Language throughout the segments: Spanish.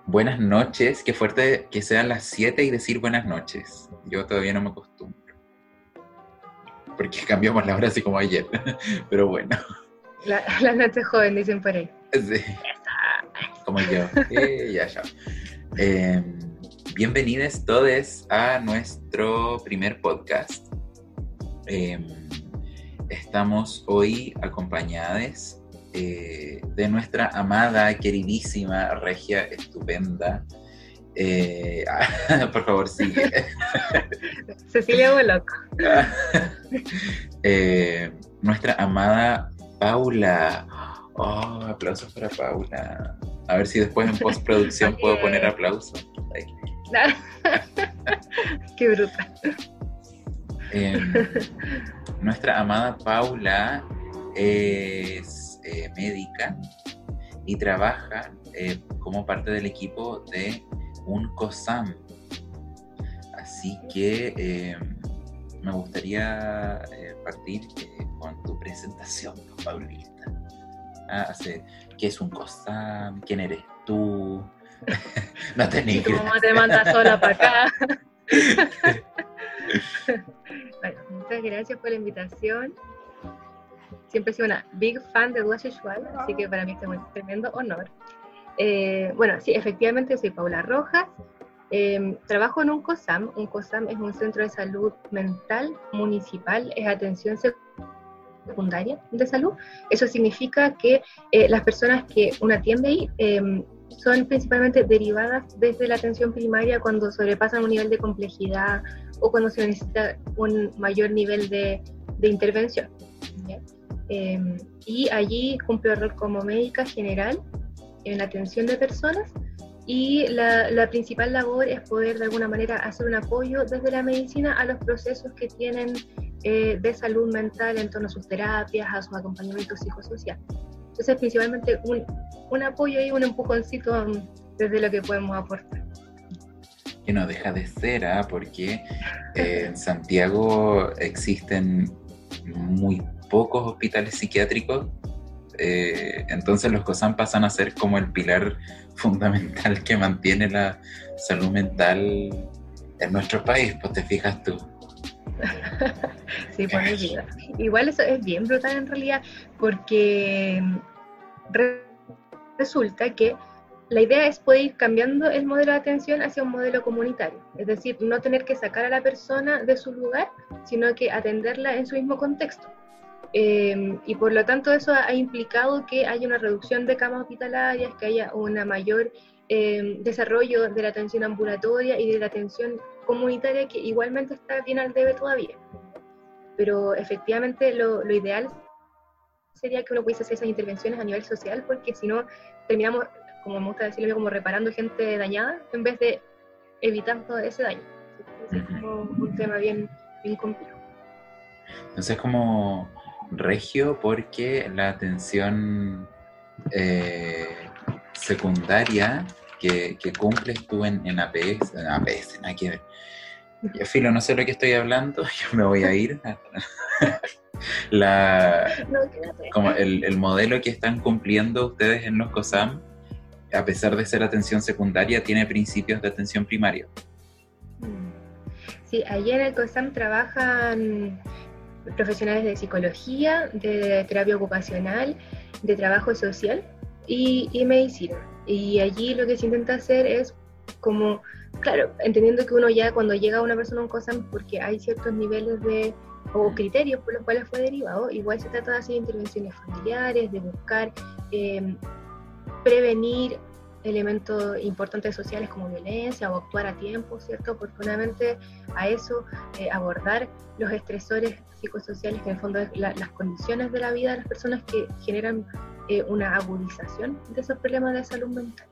Buenas noches, qué fuerte que sean las 7 y decir buenas noches. Yo todavía no me acostumbro. Porque cambiamos la hora así como ayer. Pero bueno. La noche joven, dicen por ahí. Sí, como yo. Ya. Bienvenidos todos a nuestro primer podcast. Estamos hoy acompañados de nuestra amada, queridísima, regia, estupenda. Por favor, sigue. Cecilia Boloco. Nuestra amada Paula. Oh, aplausos para Paula. A ver si después en postproducción puedo poner aplausos. Qué bruta. Nuestra amada Paula es médica y trabaja como parte del equipo de un COSAM. Así que me gustaría partir con tu presentación, Paulita. ¿Qué es un COSAM? ¿Quién eres tú? No tenés que ¿Cómo te mandas sola para acá? Bueno, muchas gracias por la invitación. Siempre he sido una big fan de Dudas Usual, así que para mí es un tremendo honor. Bueno, sí, efectivamente soy Paula Rojas. Trabajo en un COSAM. Un COSAM es un centro de salud mental municipal, es atención secundaria de salud. Eso significa que las personas que uno atiende ahí son principalmente derivadas desde la atención primaria cuando sobrepasan un nivel de complejidad o cuando se necesita un mayor nivel de intervención. Y allí cumplo el rol como médica general en la atención de personas, y la principal labor es poder de alguna manera hacer un apoyo desde la medicina a los procesos que tienen de salud mental en torno a sus terapias, a sus acompañamientos psicosociales. Entonces principalmente un apoyo y un empujoncito desde lo que podemos aportar. Que no deja de ser, porque en Santiago existen muy pocos hospitales psiquiátricos, entonces los COSAM pasan a ser como el pilar fundamental que mantiene la salud mental en nuestro país, pues te fijas tú. Sí, pues vida. Igual eso es bien brutal en realidad, porque resulta que la idea es poder ir cambiando el modelo de atención hacia un modelo comunitario, es decir, no tener que sacar a la persona de su lugar, sino que atenderla en su mismo contexto. Y por lo tanto eso ha implicado que haya una reducción de camas hospitalarias, que haya un mayor desarrollo de la atención ambulatoria y de la atención comunitaria, que igualmente está bien al debe todavía. Pero efectivamente lo ideal sería que uno pudiese hacer esas intervenciones a nivel social, porque si no terminamos, como me gusta decirlo, como reparando gente dañada en vez de evitando ese daño. Es como un tema bien complejo. Entonces como regio, porque la atención secundaria que cumples tú en APS, nada que ver. Yo, filo, no sé lo que estoy hablando, yo me voy a ir. Como el modelo que están cumpliendo ustedes en los COSAM, a pesar de ser atención secundaria, tiene principios de atención primaria. Sí, allí en el COSAM trabajan profesionales de psicología, de terapia ocupacional, de trabajo social y medicina. Y allí lo que se intenta hacer es como, claro, entendiendo que uno ya cuando llega a una persona a un COSAM, porque hay ciertos niveles o criterios por los cuales fue derivado, igual se trata de hacer intervenciones familiares, de buscar prevenir elementos importantes sociales como violencia o actuar a tiempo, ¿cierto? Oportunamente a eso, abordar los estresores psicosociales, que en el fondo es las condiciones de la vida de las personas que generan una agudización de esos problemas de salud mental.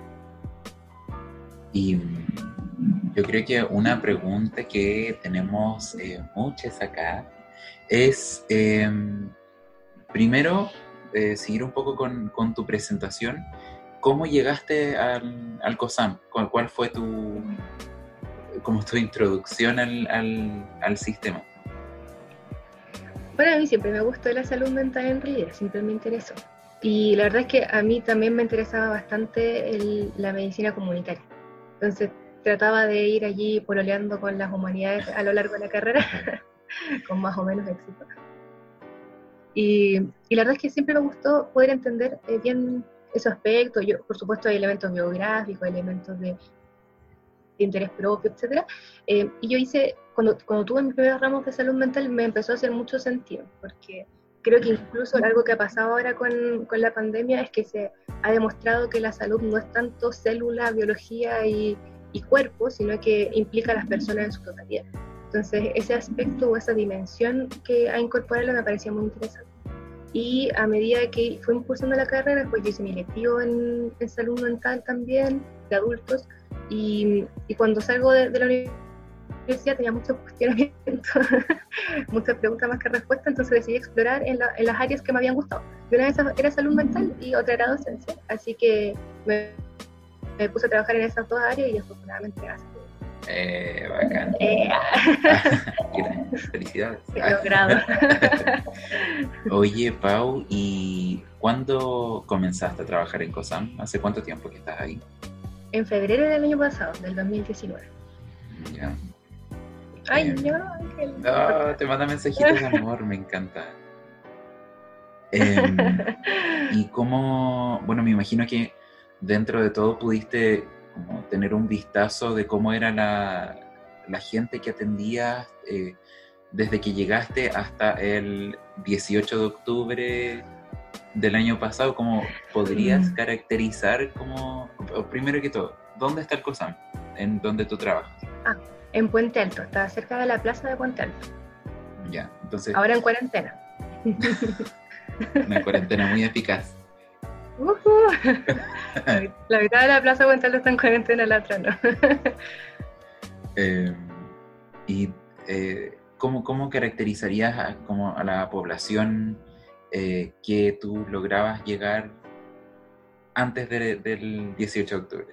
Y yo creo que una pregunta que tenemos muchas acá es, primero, seguir un poco con tu presentación. ¿Cómo llegaste al COSAM? ¿Cuál fue tu introducción al sistema? Bueno, a mí siempre me gustó la salud mental en realidad, siempre me interesó. Y la verdad es que a mí también me interesaba bastante la medicina comunitaria. Entonces trataba de ir allí pololeando con las humanidades a lo largo de la carrera, con más o menos éxito. Y la verdad es que siempre me gustó poder entender bien ese aspecto. Yo, por supuesto, hay elementos biográficos, elementos de interés propio, etcétera. Y yo hice, cuando tuve mis primeros ramos de salud mental, me empezó a hacer mucho sentido, porque creo que incluso algo que ha pasado ahora con la pandemia es que se ha demostrado que la salud no es tanto célula, biología y cuerpo, sino que implica a las personas en su totalidad. Entonces, ese aspecto o esa dimensión que ha incorporado me parecía muy interesante. Y a medida que fui impulsando la carrera, pues yo hice mi electivo en salud mental también, de adultos, y cuando salgo de la universidad tenía muchos cuestionamientos, muchas preguntas más que respuestas, entonces decidí explorar en las áreas que me habían gustado. Y una de esas era salud mental y otra era docencia, así que me puse a trabajar en esas dos áreas y afortunadamente así. Bacán. Felicidades. He logrado. Oye, Pau, ¿y cuándo comenzaste a trabajar en COSAM? ¿Hace cuánto tiempo que estás ahí? En febrero del año pasado, del 2019. Ya. Ay, no, Ángel. Te manda mensajitos de amor, me encanta. Y cómo, bueno, me imagino que dentro de todo pudiste como tener un vistazo de cómo era la gente que atendías desde que llegaste hasta el 18 de octubre del año pasado. ¿Cómo podrías caracterizar como, primero que todo, dónde está el COSAM, en donde tú trabajas? En Puente Alto, está cerca de la plaza de Puente Alto. Ya, entonces... Ahora en cuarentena. Una cuarentena muy eficaz. La mitad de la plaza de Puente Alto está en cuarentena, la otra no. ¿Cómo caracterizarías a la población que tú lograbas llegar antes del 18 de octubre?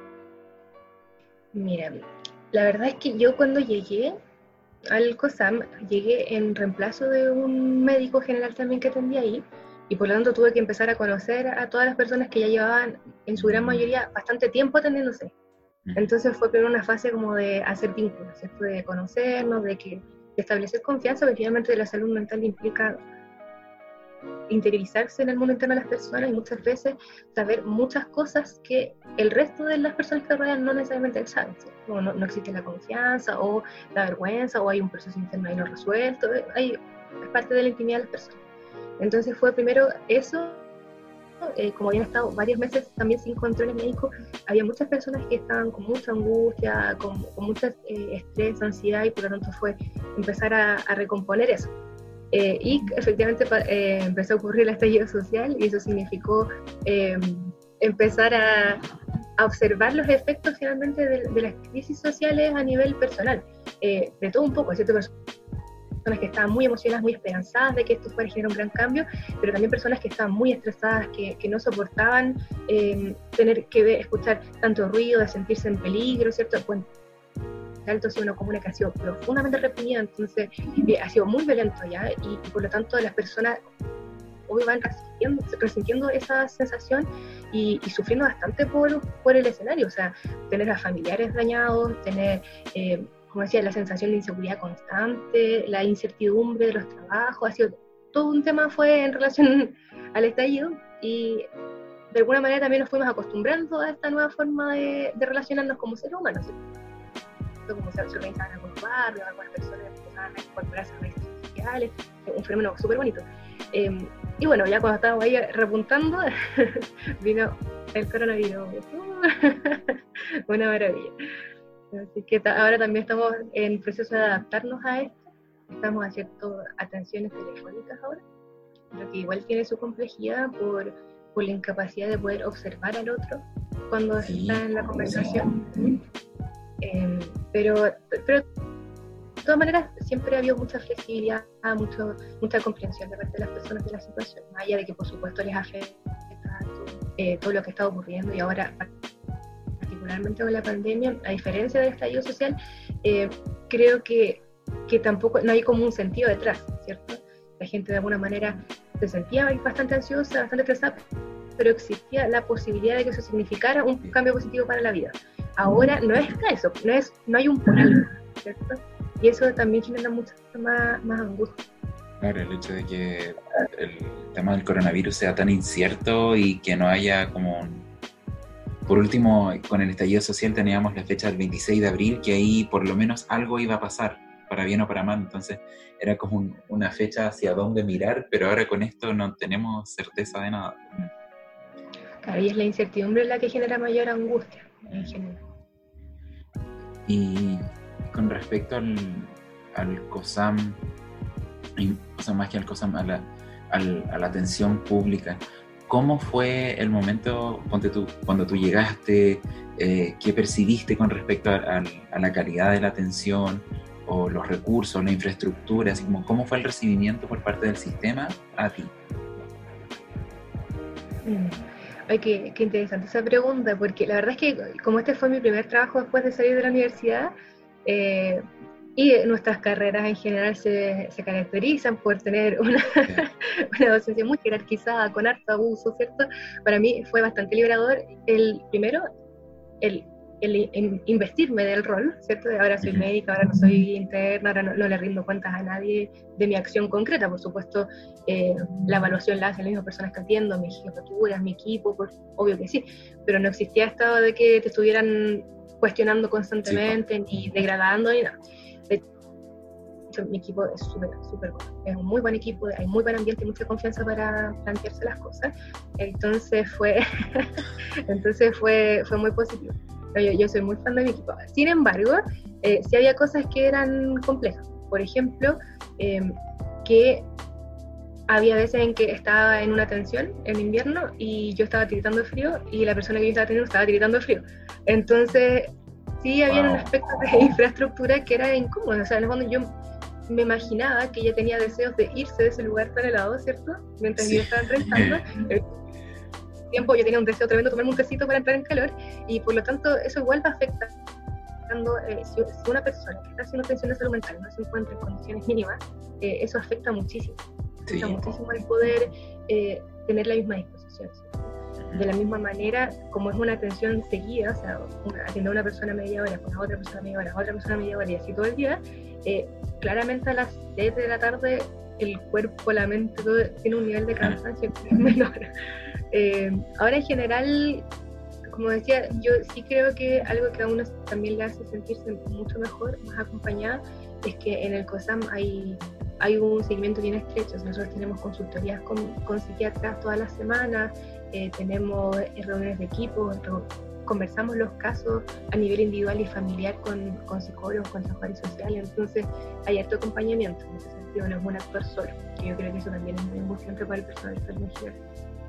Mira, la verdad es que yo cuando llegué al COSAM, llegué en reemplazo de un médico general también que atendía ahí, y por lo tanto tuve que empezar a conocer a todas las personas que ya llevaban, en su gran mayoría, bastante tiempo atendiéndose. Entonces fue primero una fase como de hacer vínculos, ¿cierto? De conocernos, de establecer confianza, porque finalmente la salud mental implica interiorizarse en el mundo interno de las personas y muchas veces saber muchas cosas que el resto de las personas que rodean no necesariamente saben, ¿cierto? No existe la confianza o la vergüenza o hay un proceso interno ahí no resuelto, es parte de la intimidad de las personas. Entonces fue primero eso. Como habían estado varios meses también sin controles médicos, había muchas personas que estaban con mucha angustia, con mucho estrés, ansiedad, y por lo tanto fue empezar a recomponer eso. Y efectivamente empezó a ocurrir el estallido social y eso significó empezar a observar los efectos finalmente de las crisis sociales a nivel personal, de todo un poco, ¿cierto? Personas que estaban muy emocionadas, muy esperanzadas de que esto fuera a generar un gran cambio, pero también personas que estaban muy estresadas, que no soportaban tener que escuchar tanto ruido, de sentirse en peligro, ¿cierto? Pues, Alto ha sido una comuna que ha sido profundamente reprimida, entonces ha sido muy violento ya, y por lo tanto las personas hoy van resintiendo esa sensación y sufriendo bastante por el escenario, o sea, tener a familiares dañados, tener... como decía, la sensación de inseguridad constante, la incertidumbre de los trabajos, ha sido todo un tema fue en relación al estallido, y de alguna manera también nos fuimos acostumbrando a esta nueva forma de relacionarnos como seres humanos, ¿sí? Como se organizaban algunos barrios, algunas personas empezaban a incorporarse a redes sociales, un fenómeno súper bonito. Y bueno, ya cuando estábamos ahí repuntando, vino el coronavirus. Una maravilla. Así que ahora también estamos en proceso de adaptarnos a esto. Estamos haciendo atenciones telefónicas ahora, lo que igual tiene su complejidad por la incapacidad de poder observar al otro cuando está en la conversación. Pero de todas maneras siempre ha habido mucha flexibilidad, mucha comprensión de parte de las personas de la situación, más allá de que por supuesto les afecta todo lo que está ocurriendo, y ahora particularmente con la pandemia, a diferencia del estallido social, creo que tampoco, no hay como un sentido detrás, ¿cierto? La gente de alguna manera se sentía bastante ansiosa, bastante estresada, pero existía la posibilidad de que eso significara un cambio positivo para la vida. Ahora no es eso, no hay un por algo, ¿cierto? Y eso también genera mucha más angustia. Claro, el hecho de que el tema del coronavirus sea tan incierto y que no haya como Por último, con el estallido social teníamos la fecha del 26 de abril, que ahí por lo menos algo iba a pasar, para bien o para mal, entonces era como una fecha hacia dónde mirar, pero ahora con esto no tenemos certeza de nada. Claro, y es la incertidumbre la que genera mayor angustia en general. Y con respecto al COSAM, o sea, más que al COSAM, a la atención pública, ¿cómo fue el momento, cuando tú llegaste, qué percibiste con respecto a la calidad de la atención, o los recursos, la infraestructura, así como cómo fue el recibimiento por parte del sistema a ti? Ay, qué interesante esa pregunta, porque la verdad es que como este fue mi primer trabajo después de salir de la universidad, y nuestras carreras en general se caracterizan por tener una docencia muy jerarquizada, con harto abuso, ¿cierto? Para mí fue bastante liberador el investirme del rol, ¿cierto? Ahora soy médica, ahora no soy interna, ahora no le rindo cuentas a nadie de mi acción concreta, por supuesto. La evaluación la hacen las mismas personas que atiendo, mis jefaturas, mi equipo, obvio que sí, pero no existía esto de que te estuvieran cuestionando constantemente, sí, ni degradando, ni nada. De hecho, mi equipo es súper bueno, es un muy buen equipo, hay muy buen ambiente y mucha confianza para plantearse las cosas, entonces fue muy positivo. Yo soy muy fan de mi equipo. Sin embargo, sí había cosas que eran complejas. Por ejemplo, que había veces en que estaba en una atención en invierno y yo estaba tiritando de frío y la persona que yo estaba atendiendo estaba tiritando de frío. Entonces, sí había un aspecto de infraestructura que era incómodo. O sea, en el fondo yo me imaginaba que ella tenía deseos de irse de ese lugar tan helado, ¿cierto? Mientras yo estaba entrevistando. Tiempo yo tenía un deseo tremendo de tomarme un tecito para entrar en calor, y por lo tanto eso igual va afectando, si una persona que está haciendo atención de salud mental no se encuentra en condiciones mínimas, eso afecta muchísimo. Afecta muchísimo el poder tener la misma disposición, ¿sí? De la misma manera, como es una atención seguida, o sea, atiender a una persona media hora, con a otra persona media hora, a otra persona media hora, y así todo el día, claramente a las 7 de la tarde el cuerpo, la mente, todo tiene un nivel de cansancio que es menor. Ahora en general, como decía, yo sí creo que algo que a uno también le hace sentirse mucho mejor, más acompañada, es que en el COSAM hay un seguimiento bien estrecho. Nosotros tenemos consultorías con psiquiatras todas las semanas, tenemos reuniones de equipo, conversamos los casos a nivel individual y familiar con psicólogos, con trabajadores sociales, entonces hay harto acompañamiento. En ese sentido no es un actuar solo, que yo creo que eso también es muy importante para el personal de salud en general.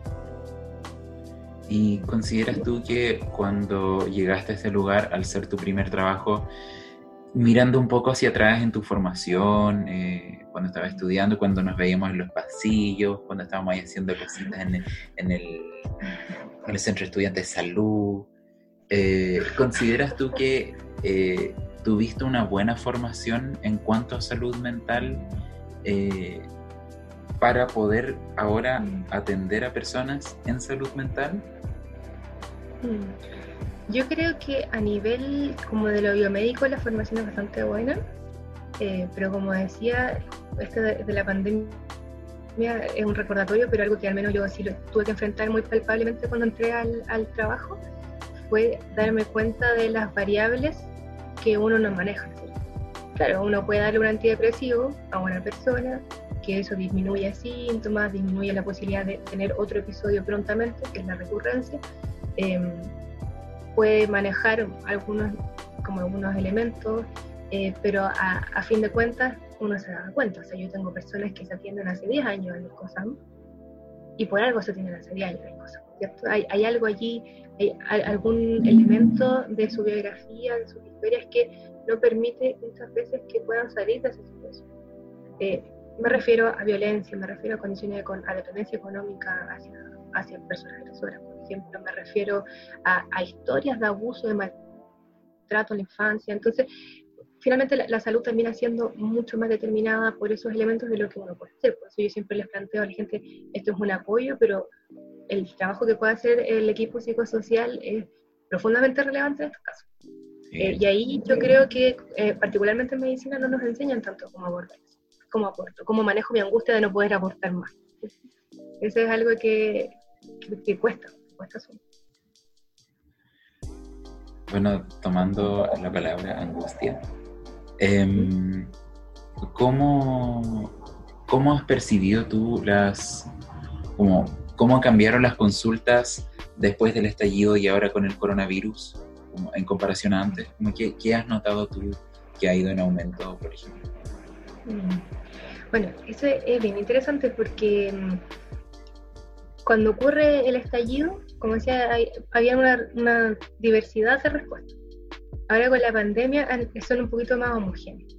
¿Y consideras tú que cuando llegaste a ese lugar, al ser tu primer trabajo, mirando un poco hacia atrás en tu formación, cuando estabas estudiando, cuando nos veíamos en los pasillos, cuando estábamos ahí haciendo cositas en el centro de estudiantes de salud, ¿consideras tú que tuviste una buena formación en cuanto a salud mental para poder ahora atender a personas en salud mental? Yo creo que a nivel como de lo biomédico la formación es bastante buena, pero como decía, esto de la pandemia es un recordatorio, pero algo que al menos yo sí lo tuve que enfrentar muy palpablemente cuando entré al trabajo, fue darme cuenta de las variables que uno no maneja, ¿sí? Claro, uno puede darle un antidepresivo a una persona, que eso disminuye síntomas, disminuye la posibilidad de tener otro episodio prontamente, que es la recurrencia. Puede manejar algunos elementos, pero a fin de cuentas uno se da cuenta. O sea, yo tengo personas que se atienden hace 10 años en el COSAM y por algo se atienden hace 10 años en el COSAM, ¿cierto? Hay algo allí, hay algún elemento de su biografía, de sus historias que no permite muchas veces que puedan salir de esa situación. Me refiero a violencia, me refiero a condiciones a dependencia económica hacia personas agresoras, por ejemplo, me refiero a historias de abuso, de maltrato en la infancia. Entonces, finalmente la salud termina siendo mucho más determinada por esos elementos de lo que uno puede hacer. Por eso yo siempre les planteo a la gente, esto es un apoyo, pero el trabajo que puede hacer el equipo psicosocial es profundamente relevante en estos casos. Y ahí yo creo que particularmente en medicina no nos enseñan tanto cómo abordar eso, cómo aporto, cómo manejo mi angustia de no poder aportar más. Eso es algo que cuesta solo. Bueno, tomando la palabra angustia, ¿cómo has percibido tú cómo cambiaron las consultas después del estallido y ahora con el coronavirus, en comparación a antes? ¿Qué has notado tú que ha ido en aumento, por ejemplo? Bueno, eso es bien interesante porque cuando ocurre el estallido, como decía, había una diversidad de respuestas. Ahora con la pandemia son un poquito más homogéneos.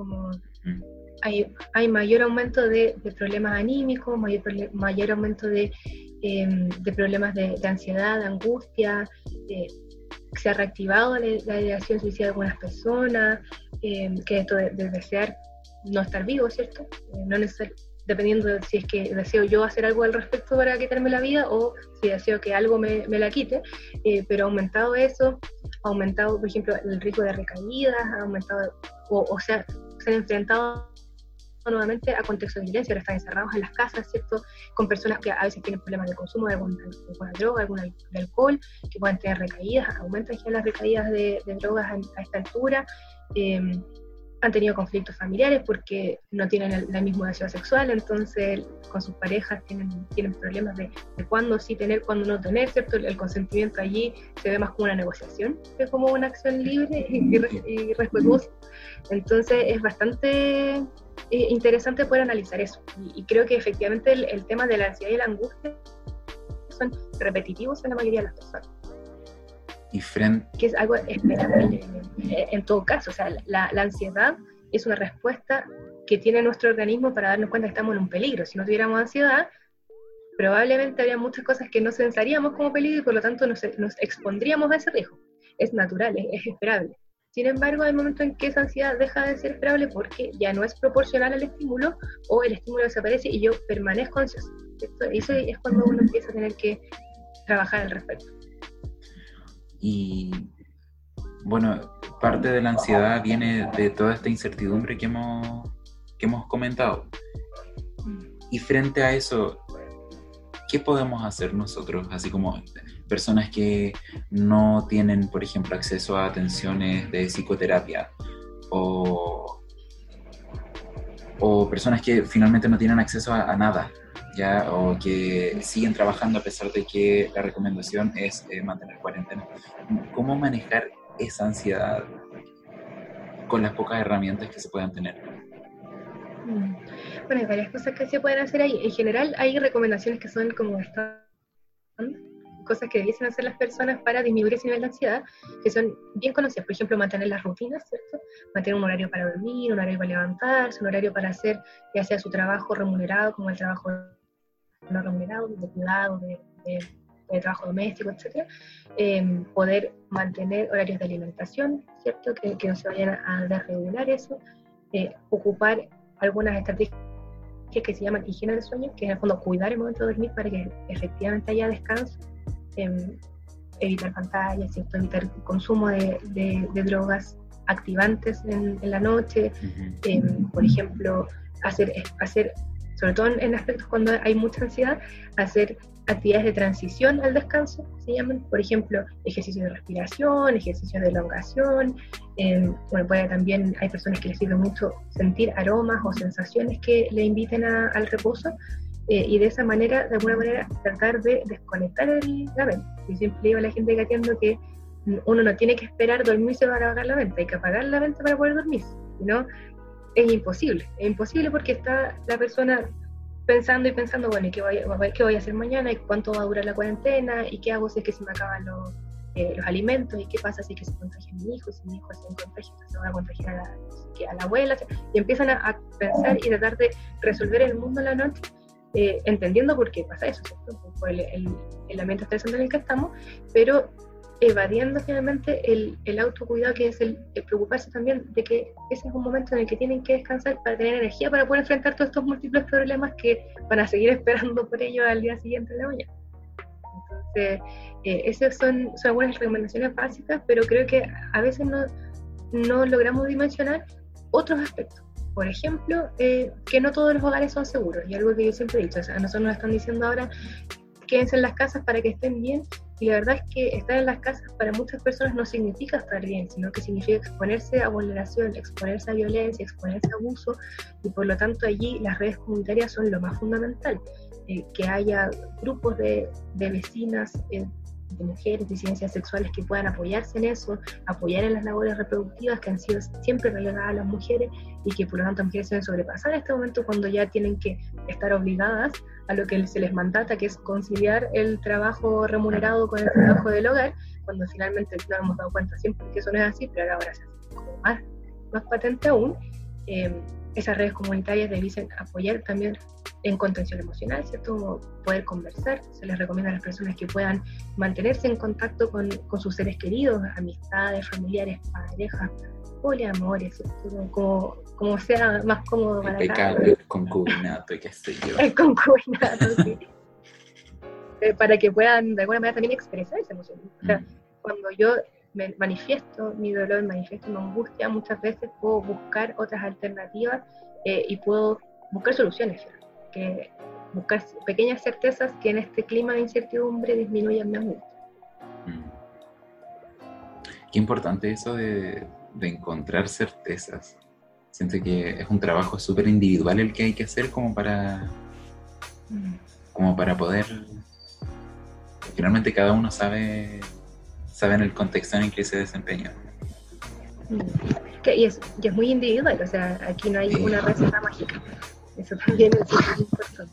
Hay mayor aumento de problemas anímicos, mayor aumento de problemas de ansiedad, de angustia. Se ha reactivado la ideación suicida de algunas personas, que esto de desear no estar vivo, ¿cierto? No necesariamente, dependiendo de si es que deseo yo hacer algo al respecto para quitarme la vida o si deseo que algo me la quite, pero ha aumentado eso, ha aumentado, por ejemplo, el riesgo de recaídas, ha aumentado, se han enfrentado nuevamente a contextos de violencia, ahora están encerrados en las casas, ¿cierto? Con personas que a veces tienen problemas de consumo de alguna droga, de alcohol, que pueden tener recaídas, aumentan ya las recaídas de drogas a esta altura. Han tenido conflictos familiares porque no tienen el mismo deseo sexual, entonces con sus parejas tienen problemas de cuándo sí tener, cuándo no tener, ¿cierto? El consentimiento allí se ve más como una negociación que como una acción libre y respetuosa. Entonces es bastante interesante poder analizar eso. Y creo que efectivamente el tema de la ansiedad y la angustia son repetitivos en la mayoría de las personas. Que es algo esperable en todo caso. O sea, la ansiedad es una respuesta que tiene nuestro organismo para darnos cuenta que estamos en un peligro. Si no tuviéramos ansiedad, probablemente habría muchas cosas que no pensaríamos como peligro y por lo tanto nos expondríamos a ese riesgo. Es natural, es esperable. Sin embargo, hay momentos en que esa ansiedad deja de ser esperable porque ya no es proporcional al estímulo o el estímulo desaparece y yo permanezco ansioso. Eso es cuando uno empieza a tener que trabajar al respecto. Y bueno, parte de la ansiedad viene de toda esta incertidumbre que hemos comentado. Y frente a eso, ¿qué podemos hacer nosotros? Así como personas que no tienen, por ejemplo, acceso a atenciones de psicoterapia o personas que finalmente no tienen acceso a nada, ¿ya? O que siguen trabajando a pesar de que la recomendación es mantener cuarentena. ¿Cómo manejar esa ansiedad con las pocas herramientas que se puedan tener? Bueno, hay varias cosas que se pueden hacer ahí. En general hay recomendaciones que son como cosas que debiesen hacer las personas para disminuir ese nivel de ansiedad, que son bien conocidas. Por ejemplo, mantener las rutinas, ¿cierto? Mantener un horario para dormir, un horario para levantarse, un horario para hacer ya sea su trabajo remunerado como el trabajo no remunerado, de cuidado, de trabajo doméstico, etc. Poder mantener horarios de alimentación, ¿cierto? Que no se vayan a desregular eso. Ocupar algunas estrategias que se llaman higiene del sueño, que es en el fondo cuidar el momento de dormir para que efectivamente haya descanso. Evitar pantallas, ¿cierto? Evitar el consumo de drogas activantes en la noche. Por ejemplo, hacer, sobre todo en aspectos cuando hay mucha ansiedad, hacer actividades de transición al descanso, se llaman, por ejemplo, ejercicios de respiración, ejercicios de elongación. También hay personas que les sirve mucho sentir aromas o sensaciones que le inviten al reposo, y de esa manera, de alguna manera, tratar de desconectar la mente. Yo siempre digo a la gente que atiendo que uno no tiene que esperar dormirse para apagar la mente, hay que apagar la mente para poder dormir, ¿no? Es imposible porque está la persona pensando, bueno, ¿y qué voy a hacer mañana? ¿Y cuánto va a durar la cuarentena? ¿Y qué hago si es que se me acaban los alimentos? ¿Y qué pasa si es que se contagia mi hijo? Si mi hijo se contagia, se va a contagiar a la abuela. Y empiezan a pensar y tratar de resolver el mundo en la noche, entendiendo por qué pasa eso, ¿cierto? Por el ambiente estresante en el que estamos, pero evadiendo finalmente el autocuidado, que es el preocuparse también de que ese es un momento en el que tienen que descansar para tener energía para poder enfrentar todos estos múltiples problemas que van a seguir esperando por ellos al día siguiente de la mañana. Entonces, esas son algunas recomendaciones básicas, pero creo que a veces no logramos dimensionar otros aspectos. Por ejemplo, que no todos los hogares son seguros, y algo que yo siempre he dicho, o sea, a nosotros nos están diciendo ahora, quédense en las casas para que estén bien, y la verdad es que estar en las casas para muchas personas no significa estar bien, sino que significa exponerse a vulneración, exponerse a violencia, exponerse a abuso, y por lo tanto allí las redes comunitarias son lo más fundamental, que haya grupos de vecinas, de mujeres, disidencias sexuales que puedan apoyarse en eso, apoyar en las labores reproductivas que han sido siempre relegadas a las mujeres y que por lo tanto mujeres deben sobrepasar en este momento cuando ya tienen que estar obligadas a lo que se les mandata, que es conciliar el trabajo remunerado con el trabajo del hogar, cuando finalmente nos hemos dado cuenta siempre que eso no es así, pero ahora se hace como más patente aún. Esas redes comunitarias debiesen apoyar también en contención emocional, ¿cierto? Como poder conversar. Se les recomienda a las personas que puedan mantenerse en contacto con sus seres queridos, amistades, familiares, parejas, poliamores, ¿cierto? Como sea más cómodo para cada uno. El concubinato y qué sé yo. El concubinato, sí. Para que puedan de alguna manera también expresar esa emoción. O sea, cuando yo me manifiesto mi dolor, manifiesto mi angustia, muchas veces puedo buscar otras alternativas y puedo buscar soluciones, que buscar pequeñas certezas que en este clima de incertidumbre disminuyan mi angustia. Qué importante eso de encontrar certezas. Siento que es un trabajo súper individual el que hay que hacer como para poder... Finalmente cada uno sabe en el contexto en el que se desempeña. Y es muy individual, o sea, aquí no hay una receta mágica. Eso también es súper importante.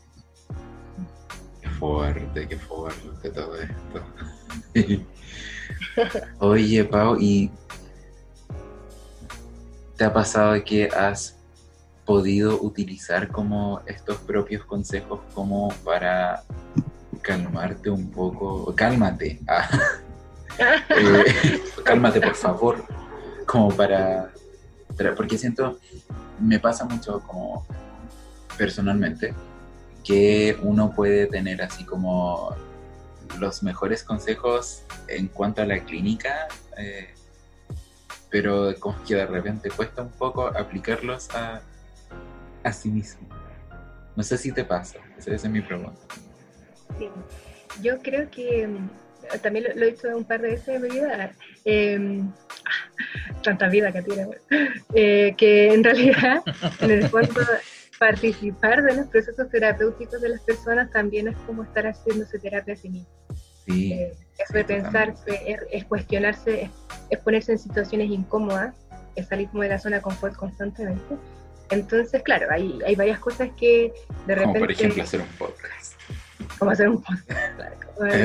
Qué fuerte todo esto. Oye, Pau, ¿y te ha pasado que has podido utilizar como estos propios consejos como para calmarte un poco? Cálmate. Cálmate, por favor. Como porque siento, me pasa mucho como personalmente, que uno puede tener así como los mejores consejos en cuanto a la clínica, pero como que de repente cuesta un poco aplicarlos a sí mismo. No sé si te pasa, esa es mi pregunta. Sí, yo creo que también lo he dicho un par de veces en mi vida, tanta vida que tiene, que en realidad, en el fondo, participar de los procesos terapéuticos de las personas también es como estar haciéndose terapia a sí mismo. Sí, es repensarse, es cuestionarse, es ponerse en situaciones incómodas, es salir como de la zona de confort constantemente. Entonces, claro, hay varias cosas que de repente... Como por ejemplo hacer un podcast. Como hacer un podcast, claro.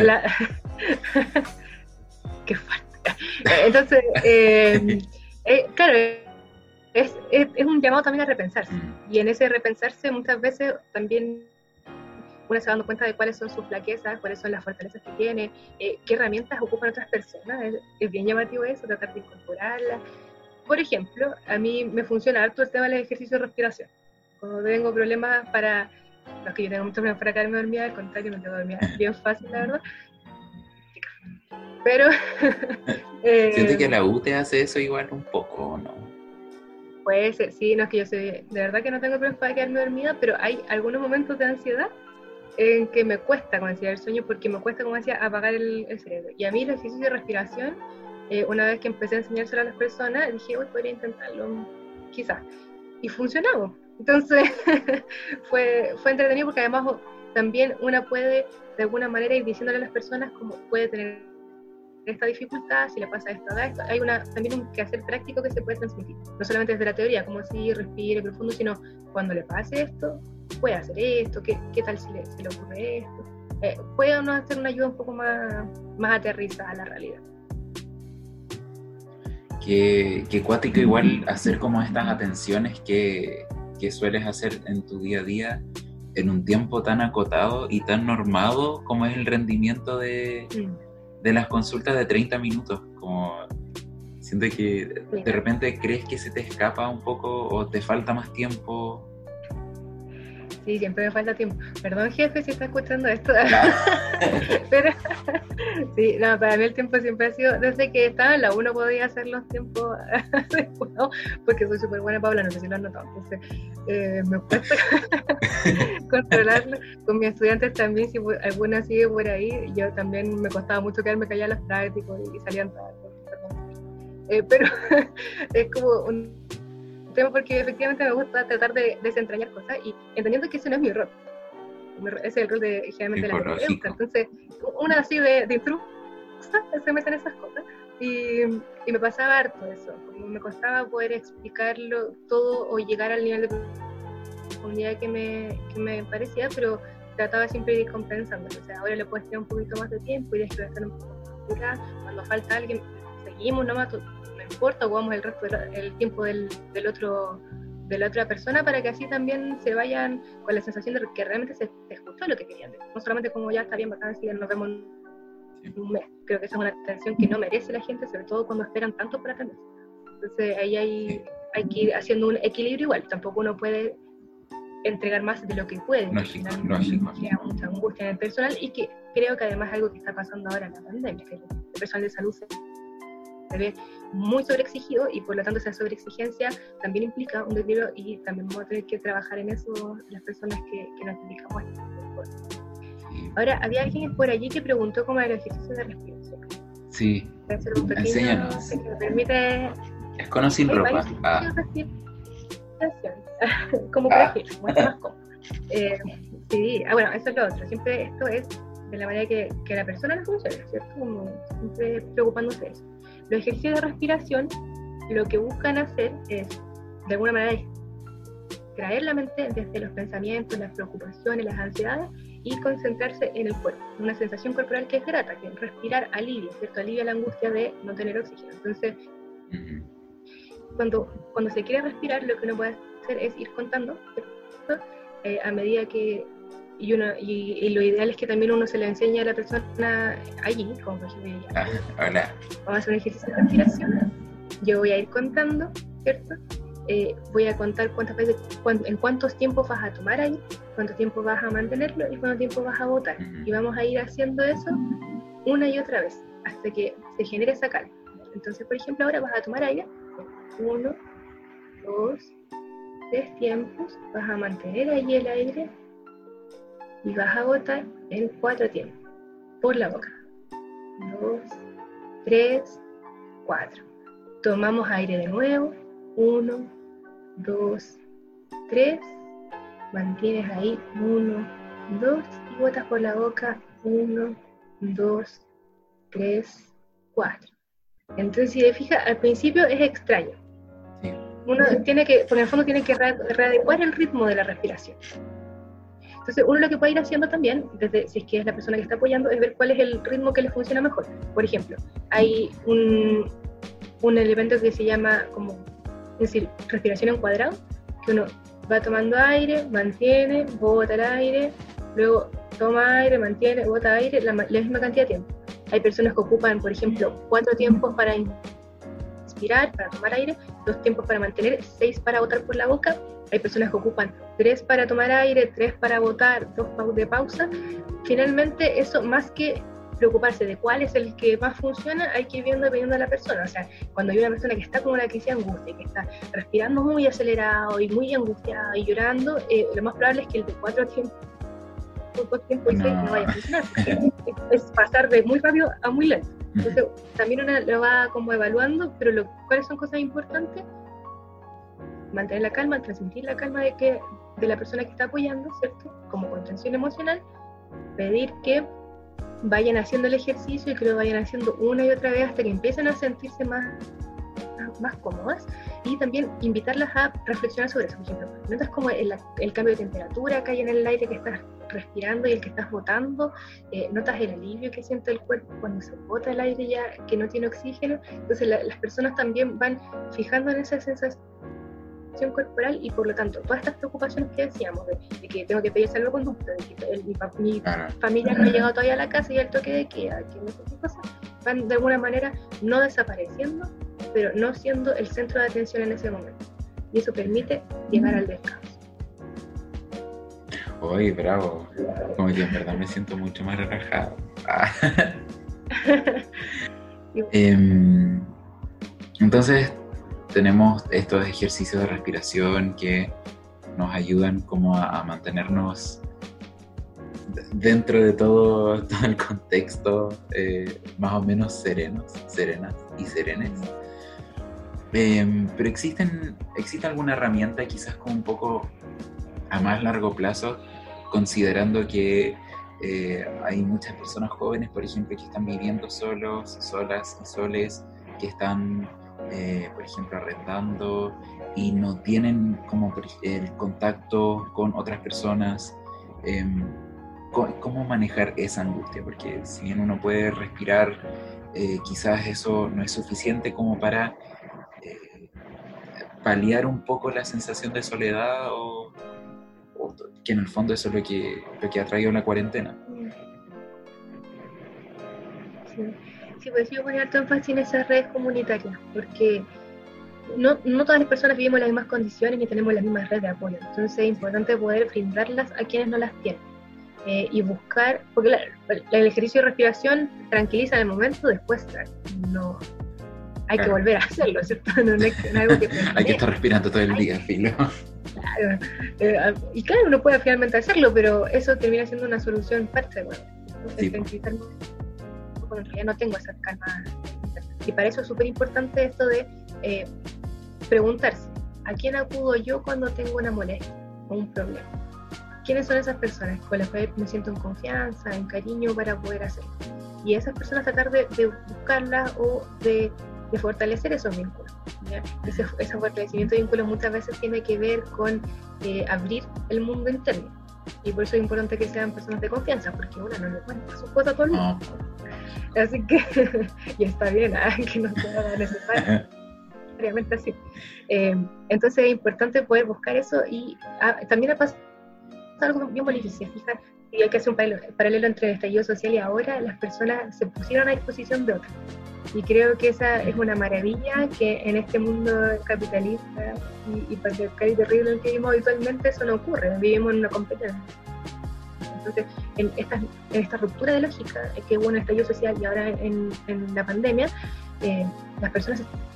Qué fuerte. Entonces, claro, es un llamado también a repensarse. Y en ese repensarse muchas veces también uno se va dando cuenta de cuáles son sus flaquezas, cuáles son las fortalezas que tiene, qué herramientas ocupan otras personas. Es bien llamativo eso, tratar de incorporarlas. Por ejemplo, a mí me funciona harto el tema del ejercicio de respiración. Cuando tengo problemas para... No es que yo tenga muchos problemas para quedarme dormida, al contrario, me quedo dormida bien fácil, la verdad. Pero... Siento que la U te hace eso igual un poco, ¿no? Puede ser, sí, no es que yo sé, de verdad que no tengo problemas para quedarme dormida, pero hay algunos momentos de ansiedad en que me cuesta conciliar el sueño porque me cuesta, como decía, apagar el cerebro. Y a mí el ejercicio de respiración, una vez que empecé a enseñárselo a las personas, dije, uy, podría intentarlo, quizás. Y funcionaba. Entonces, fue entretenido porque además también una puede, de alguna manera, ir diciéndole a las personas cómo puede tener esta dificultad, si le pasa esto, da esto. Hay también un quehacer práctico que se puede transmitir, no solamente desde la teoría, como si respire profundo, sino cuando le pase esto, puede hacer esto, qué tal si le ocurre esto. Puede o no hacer una ayuda un poco más aterrizada a la realidad. Qué cuático igual hacer como estas atenciones que sueles hacer en tu día a día en un tiempo tan acotado y tan normado como es el rendimiento de de las consultas de 30 minutos, como siento que Sí. de repente crees que se te escapa un poco o te falta más tiempo. Sí, siempre me falta tiempo. Perdón, jefe, si está escuchando esto. Claro. Pero sí, no, para mí el tiempo siempre ha sido, desde que estaba en la 1 podía hacer los tiempos después, ¿no? Porque soy súper buena para hablar, no sé si lo han notado. Entonces, me cuesta controlarlo. Con mis estudiantes también, si alguna sigue por ahí, yo también me costaba mucho quedarme callada en los prácticos y salían tarde. Pero es como un tema porque efectivamente me gusta tratar de desentrañar cosas y entendiendo que ese no es mi rol. Ese es el rol de generalmente la terapeuta. Entonces, una así de intrusa se mete en esas cosas y me pasaba harto eso, como me costaba poder explicarlo todo o llegar al nivel de profundidad que me parecía, pero trataba siempre de ir compensándolo. O sea, ahora le puedo tener un poquito más de tiempo y después estar un poco más apurada. Cuando falta alguien, seguimos nomás, no importa, ocupamos el resto del tiempo del otro, de la otra persona para que así también se vayan con la sensación de que realmente se escuchó lo que querían decir. No solamente como ya está bien, bacán, si nos vemos en un mes. Creo que esa es una atención que no merece la gente, sobre todo cuando esperan tanto para atender. Entonces ahí hay que ir haciendo un equilibrio igual. Tampoco uno puede entregar más de lo que puede. Lógico. Crea mucha angustia en el personal y que creo que además es algo que está pasando ahora en la pandemia, que el personal de salud se ve muy sobreexigido y por lo tanto esa sobreexigencia también implica un deterioro y también vamos a tener que trabajar en eso las personas que nos dedicamos a esto. Ahora, había alguien por allí que preguntó cómo era el ejercicio de respiración. Sí, enséñanos. Que me permite... Es con o sin ropa. Como prefieres, mucho más cómodo. Sí, bueno, eso es lo otro. Siempre esto es de la manera que la persona lo funcione, ¿cierto? Como siempre preocupándose de eso. Los ejercicios de respiración lo que buscan hacer es, de alguna manera, extraer la mente desde los pensamientos, las preocupaciones, las ansiedades y concentrarse en el cuerpo. Una sensación corporal que es grata, que respirar alivia, ¿cierto? Alivia la angustia de no tener oxígeno. Entonces, cuando se quiere respirar, lo que uno puede hacer es ir contando, ¿cierto? A medida que y lo ideal es que también uno se le enseñe a la persona allí, como por ejemplo, hola. Vamos a hacer un ejercicio de respiración, yo voy a ir contando, ¿cierto? Voy a contar cuántas veces, en cuántos tiempos vas a tomar aire, cuánto tiempo vas a mantenerlo y cuánto tiempo vas a botar. Y vamos a ir haciendo eso una y otra vez, hasta que se genere esa calma. Entonces, por ejemplo, ahora vas a tomar aire, 1, 2, 3 tiempos, vas a mantener ahí el aire y vas a botar en 4 tiempos, por la boca. 2, 3, 4. Tomamos aire de nuevo, 1, 2, 3, mantienes ahí, 1, 2, y botas por la boca, 1, 2, 3, 4. Entonces, si te fijas, al principio es extraño. Sí. Uno tiene que, por el fondo, tiene que readecuar el ritmo de la respiración. Entonces, uno lo que puede ir haciendo también, desde, si es que es la persona que está apoyando, es ver cuál es el ritmo que le funciona mejor. Por ejemplo, hay un elemento que se llama como, es decir, respiración en cuadrado, que uno va tomando aire, mantiene, bota el aire, luego toma aire, mantiene, bota aire, la misma cantidad de tiempo. Hay personas que ocupan, por ejemplo, 4 tiempos para inspirar, para tomar aire, 2 tiempos para mantener, 6 para botar por la boca. Hay personas que ocupan 3 para tomar aire, 3 para botar, 2 de pausa. Finalmente, eso más que preocuparse de cuál es el que más funciona, hay que ir viendo dependiendo de la persona. O sea, cuando hay una persona que está con una crisis de angustia, que está respirando muy acelerado y muy angustiado y llorando, lo más probable es que el de 4 tiempos y 6 no vaya a funcionar. Es pasar de muy rápido a muy lento. Entonces, también uno lo va como evaluando, pero ¿cuáles son cosas importantes? Mantener la calma, transmitir la calma de la persona que está apoyando, ¿cierto? Como contención emocional, pedir que vayan haciendo el ejercicio y que lo vayan haciendo una y otra vez hasta que empiecen a sentirse más cómodas, y también invitarlas a reflexionar sobre eso. Por ejemplo, notas como el cambio de temperatura que hay en el aire que estás respirando y el que estás botando, notas el alivio que siente el cuerpo cuando se bota el aire ya que no tiene oxígeno. Entonces las personas también van fijando en esa sensación expresión corporal y por lo tanto todas estas preocupaciones que decíamos de que tengo que pedir salvoconducto, de que mi familia no ha llegado todavía a la casa y el toque de queda, que no sé qué cosa, van de alguna manera no desapareciendo, pero no siendo el centro de atención en ese momento. Y eso permite llegar al descanso. Uy, bravo. Como que en verdad me siento mucho más relajado. Entonces tenemos estos ejercicios de respiración que nos ayudan como a mantenernos dentro de todo el contexto más o menos serenas y serenes. Pero ¿existe alguna herramienta quizás como un poco a más largo plazo, considerando que hay muchas personas jóvenes, por ejemplo, que están viviendo solos, solas y soles, que están, por ejemplo, arrendando y no tienen como el contacto con otras personas? ¿Cómo manejar esa angustia? Porque si bien uno puede respirar, quizás eso no es suficiente como para paliar un poco la sensación de soledad o que en el fondo eso es lo que ha traído la cuarentena. Sí, pues yo voy a dar énfasis en esas redes comunitarias, porque no todas las personas vivimos en las mismas condiciones ni tenemos las mismas redes de apoyo, entonces es importante poder brindarlas a quienes no las tienen. Y buscar, porque el ejercicio de respiración tranquiliza en el momento, después no hay que volver a hacerlo, ¿cierto? No es algo que hay que estar respirando todo el día, filo. Claro, y claro, uno puede finalmente hacerlo, pero eso termina siendo una solución parte, bueno, sí, tranquilizarme, porque en realidad no tengo esa calma. Y para eso es súper importante esto de preguntarse, ¿a quién acudo yo cuando tengo una molestia o un problema? ¿Quiénes son esas personas con las que me siento en confianza, en cariño para poder hacerlo? Y esas personas tratar de buscarlas o de fortalecer esos vínculos. Ese fortalecimiento de vínculos muchas veces tiene que ver con abrir el mundo interno. Y por eso es importante que sean personas de confianza, porque uno no le cuenta sus cosas a todo el mundo. Así que, y está bien, que no sea necesariamente así. Entonces es importante poder buscar eso y también ha pasado algo bien bonito, si se fijan, y hay que hacer un paralelo entre el estallido social y ahora las personas se pusieron a disposición de otras. Y creo que esa es una maravilla, que en este mundo capitalista y patriarcal y terrible en el que vivimos habitualmente eso no ocurre, vivimos en una competencia. Entonces, en esta ruptura de lógica que hubo en el estallido social y ahora en la pandemia, las personas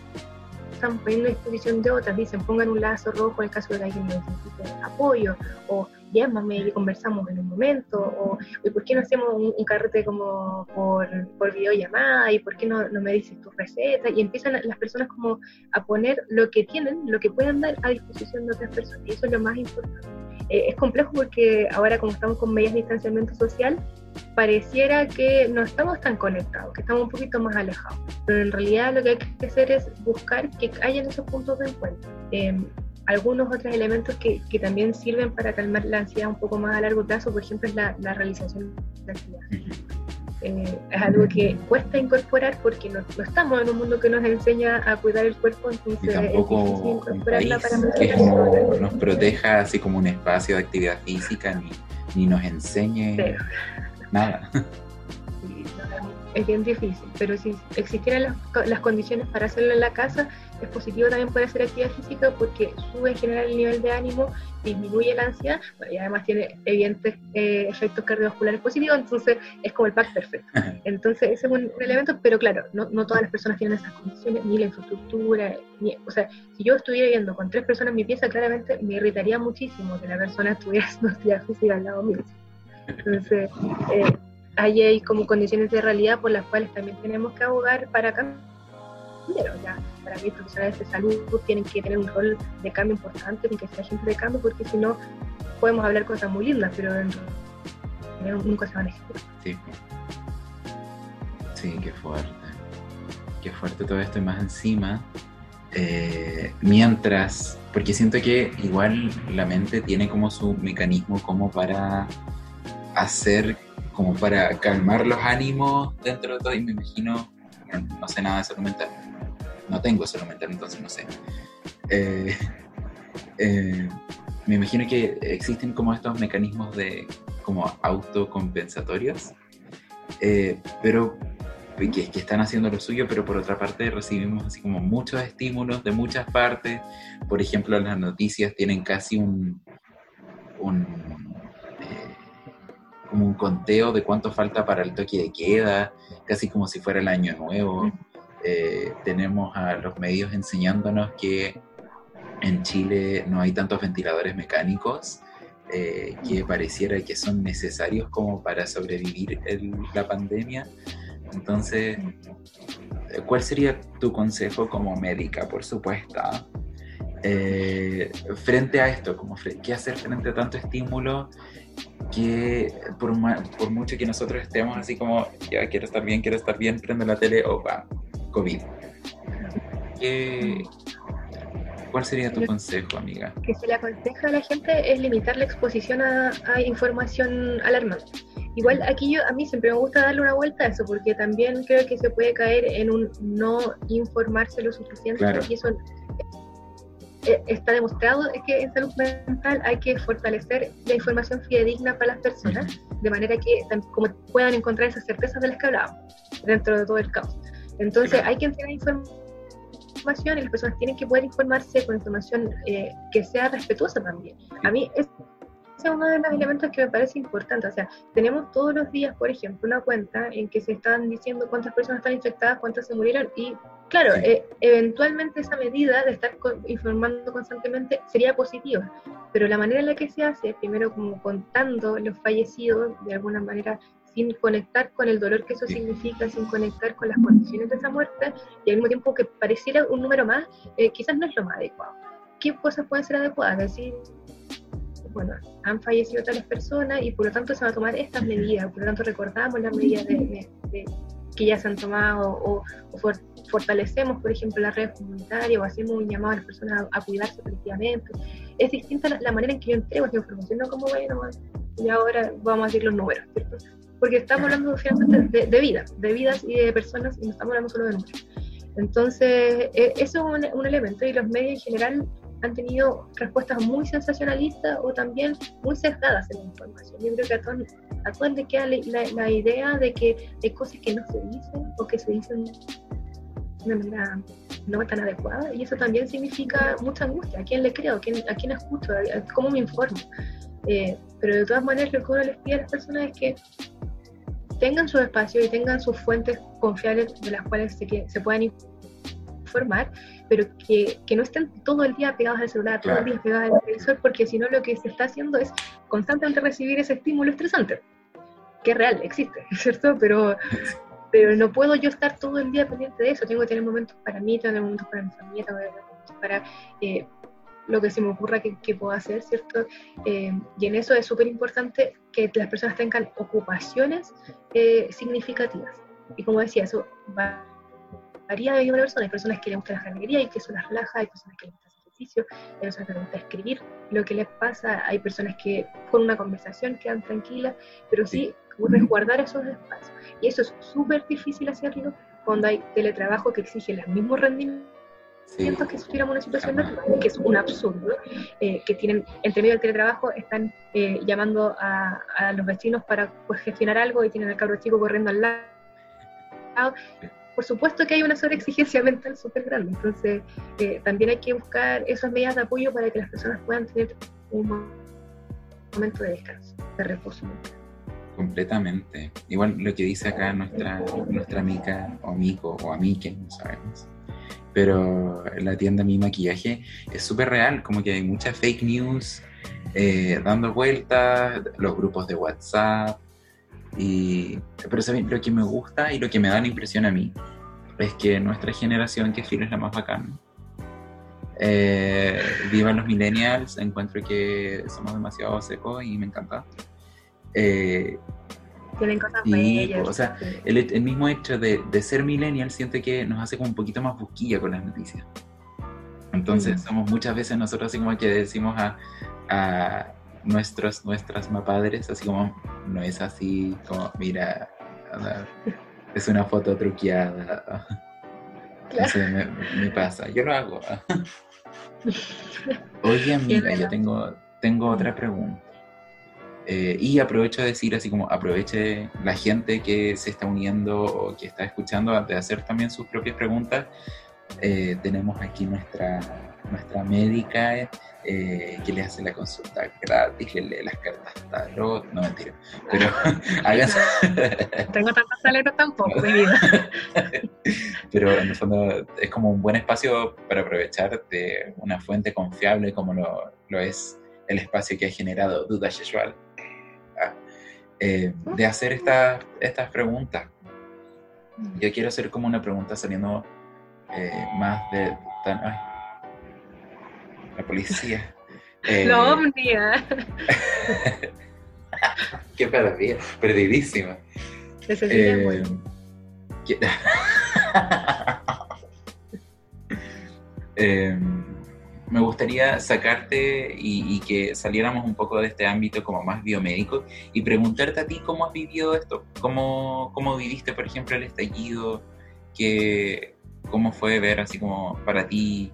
están poniendo a disposición de otras, dicen pongan un lazo rojo en el caso de que alguien necesite apoyo, o llámame y conversamos en un momento, o ¿por qué no hacemos un carrete como por videollamada? ¿Y por qué no me dices tu receta? Y empiezan las personas como a poner lo que tienen, lo que puedan dar a disposición de otras personas, y eso es lo más importante. Es complejo porque ahora, como estamos con medidas de distanciamiento social, pareciera que no estamos tan conectados, que estamos un poquito más alejados, pero en realidad lo que hay que hacer es buscar que hayan esos puntos de encuentro. Algunos otros elementos que también sirven para calmar la ansiedad un poco más a largo plazo, por ejemplo, es la realización de actividades. Es algo que cuesta incorporar porque no estamos en un mundo que nos enseña a cuidar el cuerpo, entonces y tampoco es difícil incorporarla para que nos proteja así como un espacio de actividad física ni nos enseñe nada. Sí, es bien difícil, pero si existieran las condiciones para hacerlo en la casa, es positivo también poder hacer actividad física porque sube en general el nivel de ánimo, disminuye la ansiedad, y además tiene evidentes efectos cardiovasculares positivos, entonces es como el pack perfecto. Entonces ese es un elemento, pero claro, no todas las personas tienen esas condiciones, ni la infraestructura, o sea, si yo estuviera viviendo con 3 personas en mi pieza, claramente me irritaría muchísimo que la persona estuviera haciendo actividad física al lado mío. Entonces, ahí hay como condiciones de realidad por las cuales también tenemos que abogar para cambiar. O sea, para mí, profesionales de salud tienen que tener un rol de cambio importante, tienen que ser agentes de cambio, porque si no, podemos hablar cosas muy lindas, pero nunca se van a ejecutar. Sí, qué fuerte. Qué fuerte todo esto, y más encima, mientras, porque siento que igual la mente tiene como su mecanismo como para hacer, como para calmar los ánimos dentro de todo, y me imagino, no sé nada de salud mental, no tengo salud mental, entonces no sé, Eh, Me imagino que existen como estos mecanismos de como autocompensatorios, pero que están haciendo lo suyo, pero por otra parte recibimos así como muchos estímulos de muchas partes. Por ejemplo, las noticias tienen casi eh, como un conteo de cuánto falta para el toque de queda, casi como si fuera el año nuevo. Tenemos a los medios enseñándonos que en Chile no hay tantos ventiladores mecánicos, que pareciera que son necesarios como para sobrevivir la pandemia. Entonces, ¿cuál sería tu consejo como médica, por supuesto, frente a esto? ¿Qué hacer frente a tanto estímulo que por mucho que nosotros estemos así como, ya quiero estar bien, prende la tele, opa, COVID? ¿Qué, ¿Cuál sería tu consejo, amiga? Que se le aconseja a la gente es limitar la exposición a información alarmante. Igual aquí a mí siempre me gusta darle una vuelta a eso, porque también creo que se puede caer en un no informarse lo suficiente, Claro. y eso está demostrado que en salud mental hay que fortalecer la información fidedigna para las personas, de manera que como puedan encontrar esas certezas de las que hablábamos dentro de todo el caos. Entonces Claro. hay que entregar información y las personas tienen que poder informarse con información que sea respetuosa también. A mí ese es uno de los elementos que me parece importante. O sea, tenemos todos los días, por ejemplo, una cuenta en que se están diciendo cuántas personas están infectadas, cuántas se murieron, y claro, Sí. eventualmente esa medida de estar informando constantemente sería positiva, pero la manera en la que se hace, primero como contando los fallecidos de alguna manera, sin conectar con el dolor que eso significa, sin conectar con las condiciones de esa muerte, y al mismo tiempo que pareciera un número más, quizás no es lo más adecuado. ¿Qué cosas pueden ser adecuadas? Es decir, bueno, han fallecido tales personas y por lo tanto se van a tomar estas medidas, por lo tanto recordamos las medidas que ya se han tomado, o fortalecemos, por ejemplo, las redes comunitarias, o hacemos un llamado a las personas a cuidarse colectivamente. Es distinta la manera en que yo entrego esta información, no como, bueno, y ahora vamos a decir los números, ¿cierto? Porque estamos hablando finalmente de vidas y de personas, y no estamos hablando solo de números. Entonces, eso es un elemento, y los medios en general han tenido respuestas muy sensacionalistas o también muy sesgadas en la información. Yo creo que a todos les queda la idea de que hay cosas que no se dicen o que se dicen de una manera no tan adecuada, y eso también significa mucha angustia. ¿A quién le creo? ¿A quién escucho? ¿Cómo me informo? Pero de todas maneras, lo que uno les pide a las personas es que tengan su espacio y tengan sus fuentes confiables de las cuales se puedan informar, pero que no estén todo el día pegados al celular, todo el día pegados al televisor, porque si no lo que se está haciendo es constantemente recibir ese estímulo estresante, que es real, existe, ¿cierto? Pero no puedo yo estar todo el día pendiente de eso. Tengo que tener momentos para mí, tengo que tener momentos para mi familia, tengo que tener momentos para lo que se me ocurra que puedo hacer, ¿cierto? Y en eso es súper importante que las personas tengan ocupaciones significativas. Y como decía, eso varía de una persona. Hay personas que les gusta la jardinería y que eso las relaja, hay personas que les gusta hacer ejercicio, hay personas que les gusta escribir lo que les pasa, hay personas que con una conversación quedan tranquilas, pero sí resguardar esos espacios. Y eso es súper difícil hacerlo cuando hay teletrabajo que exige el mismo rendimiento que si tuviéramos una situación natural, que es un absurdo, que tienen, entre medio del teletrabajo, están llamando a los vecinos para pues, gestionar algo, y tienen al cabro chico corriendo al lado. Por supuesto que hay una sobreexigencia mental súper grande, entonces también hay que buscar esas medidas de apoyo para que las personas puedan tener un momento de descanso, de reposo mental. Completamente. Igual lo que dice acá nuestra amiga o amigo o amique, no sabemos, pero la tienda Mi Maquillaje es súper real, como que hay muchas fake news dando vueltas, los grupos de WhatsApp, pero ¿saben? Lo que me gusta y lo que me da la impresión a mí es que nuestra generación, que filo es la más bacana, vivan los millennials, encuentro que somos demasiado secos y me encanta. Tienen cosas bellas. O sea, el mismo hecho de ser millennial siento que nos hace como un poquito más busquilla con las noticias. Entonces somos muchas veces nosotros así como que decimos a nuestras mapadres, así como, no es así, como, mira, es una foto truqueada. Claro. Entonces me pasa, yo lo hago. Oye, Y es amiga, yo verdad. tengo Mm. otra pregunta. Y aprovecho de decir así como aproveche la gente que se está uniendo o que está escuchando de hacer también sus propias preguntas. Tenemos aquí nuestra médica que le hace la consulta gratis, le lee las cartas tarot, no mentira, pero háganse. No tengo tantos taleros tampoco, mi vida. Pero en el fondo es como un buen espacio para aprovechar de una fuente confiable como lo es el espacio que ha generado Duda Sexual, de hacer estas preguntas. Yo quiero hacer como una pregunta saliendo más de... ay, la policía. Lo Eh, omnia. qué perdida, perdidísima. Cecilia Eh, Molina. que- eh, me gustaría sacarte y que saliéramos un poco de este ámbito como más biomédico y preguntarte a ti cómo has vivido esto, cómo viviste, por ejemplo, el estallido, cómo fue ver así como para ti,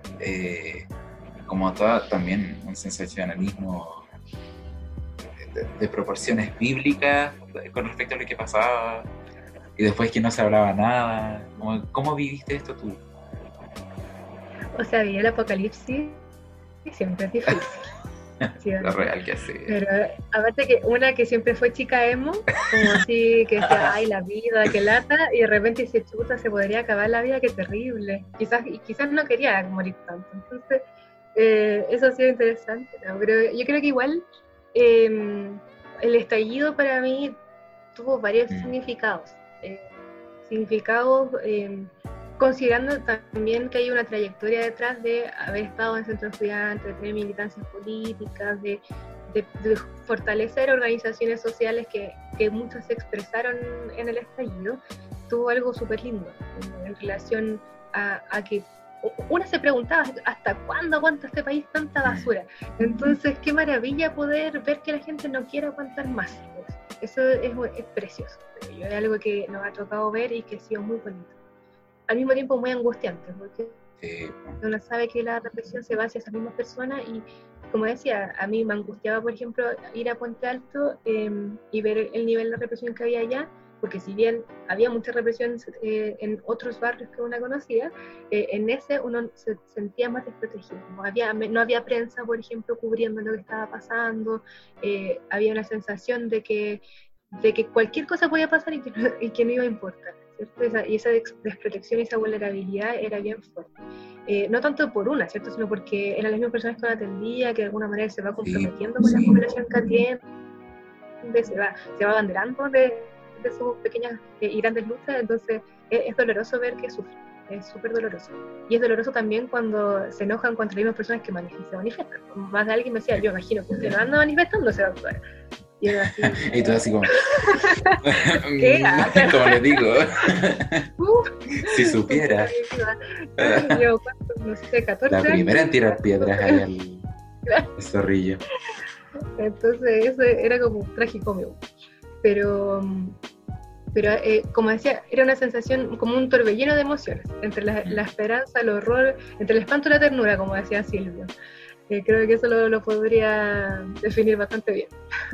como toda también un sensacionalismo de proporciones bíblicas con respecto a lo que pasaba y después que no se hablaba nada. ¿Cómo viviste esto tú? O sea, vi el apocalipsis y siempre es difícil. ¿Sí o Lo no? real que hace. Pero aparte que una que siempre fue chica emo, como así que decía, ay, la vida, qué lata, y de repente dice, chuta, se podría acabar la vida, qué terrible. Quizás no quería morir tanto. Entonces, eso ha sido interesante, ¿no? Pero yo creo que igual el estallido para mí tuvo varios Mm. significados. Significados considerando también que hay una trayectoria detrás de haber estado en centro estudiante, de tener militancias políticas, de fortalecer organizaciones sociales que muchos se expresaron en el estallido, tuvo algo súper lindo en relación a que una se preguntaba hasta cuándo aguanta este país tanta basura. Entonces, qué maravilla poder ver que la gente no quiere aguantar más. Eso es precioso. Es algo que nos ha tocado ver y que ha sido muy bonito. Al mismo tiempo muy angustiante, porque Sí, uno sabe que la represión se va hacia esas mismas personas y, como decía, a mí me angustiaba, por ejemplo, ir a Puente Alto y ver el nivel de represión que había allá, porque si bien había mucha represión en otros barrios que uno conocía, en ese uno se sentía más desprotegido. No había prensa, por ejemplo, cubriendo lo que estaba pasando, había una sensación de que cualquier cosa podía pasar y que no iba a importar, ¿cierto? Y esa desprotección y esa vulnerabilidad era bien fuerte. No tanto por una, ¿cierto? Sino porque eran las mismas personas que uno atendía, que de alguna manera se va sí, comprometiendo con la población que atiende, se va abanderando de sus pequeñas y grandes luchas, entonces es doloroso ver que sufren. Es súper doloroso. Y es doloroso también cuando se enojan contra las mismas personas que se manifiestan. Más de alguien me decía, yo imagino que usted no anda manifestándose, doctora. Y era así. y todo así como, ¿Qué? como les digo, si Un poco supiera, de llevo, no sé, la 14 primera años. en tirar piedras ahí al zorrillo. Entonces, eso era como un tragicómico. Pero, como decía, era una sensación como un torbellino de emociones, entre la esperanza, el horror, entre el espanto y la ternura, como decía Silvio. Creo que eso lo podría definir bastante bien.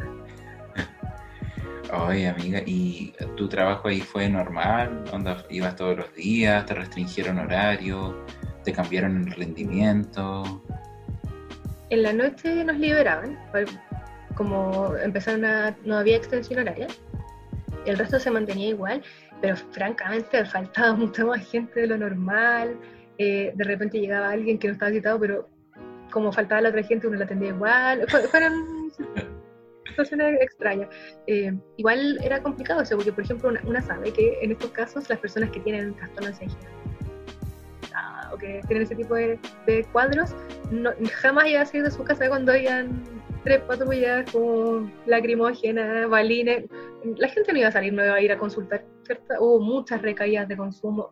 Oye, amiga, ¿y tu trabajo ahí fue normal? ¿Onda, ibas todos los días? ¿Te restringieron horario? ¿Te cambiaron el rendimiento? En la noche nos liberaban, como no había extensión horaria, el resto se mantenía igual, pero francamente faltaba mucha más gente de lo normal. De repente llegaba alguien que no estaba citado, pero como faltaba la otra gente, uno la atendía igual. Fueron situaciones extrañas. Igual era complicado eso, porque por ejemplo una sabe que en estos casos las personas que tienen trastornos de o que tienen ese tipo de cuadros, jamás iba a salir de su casa cuando hayan 3 patrullas como lacrimógenas, balines. La gente no iba a salir, no iba a ir a consultar, ¿cierto? Hubo muchas recaídas de consumo,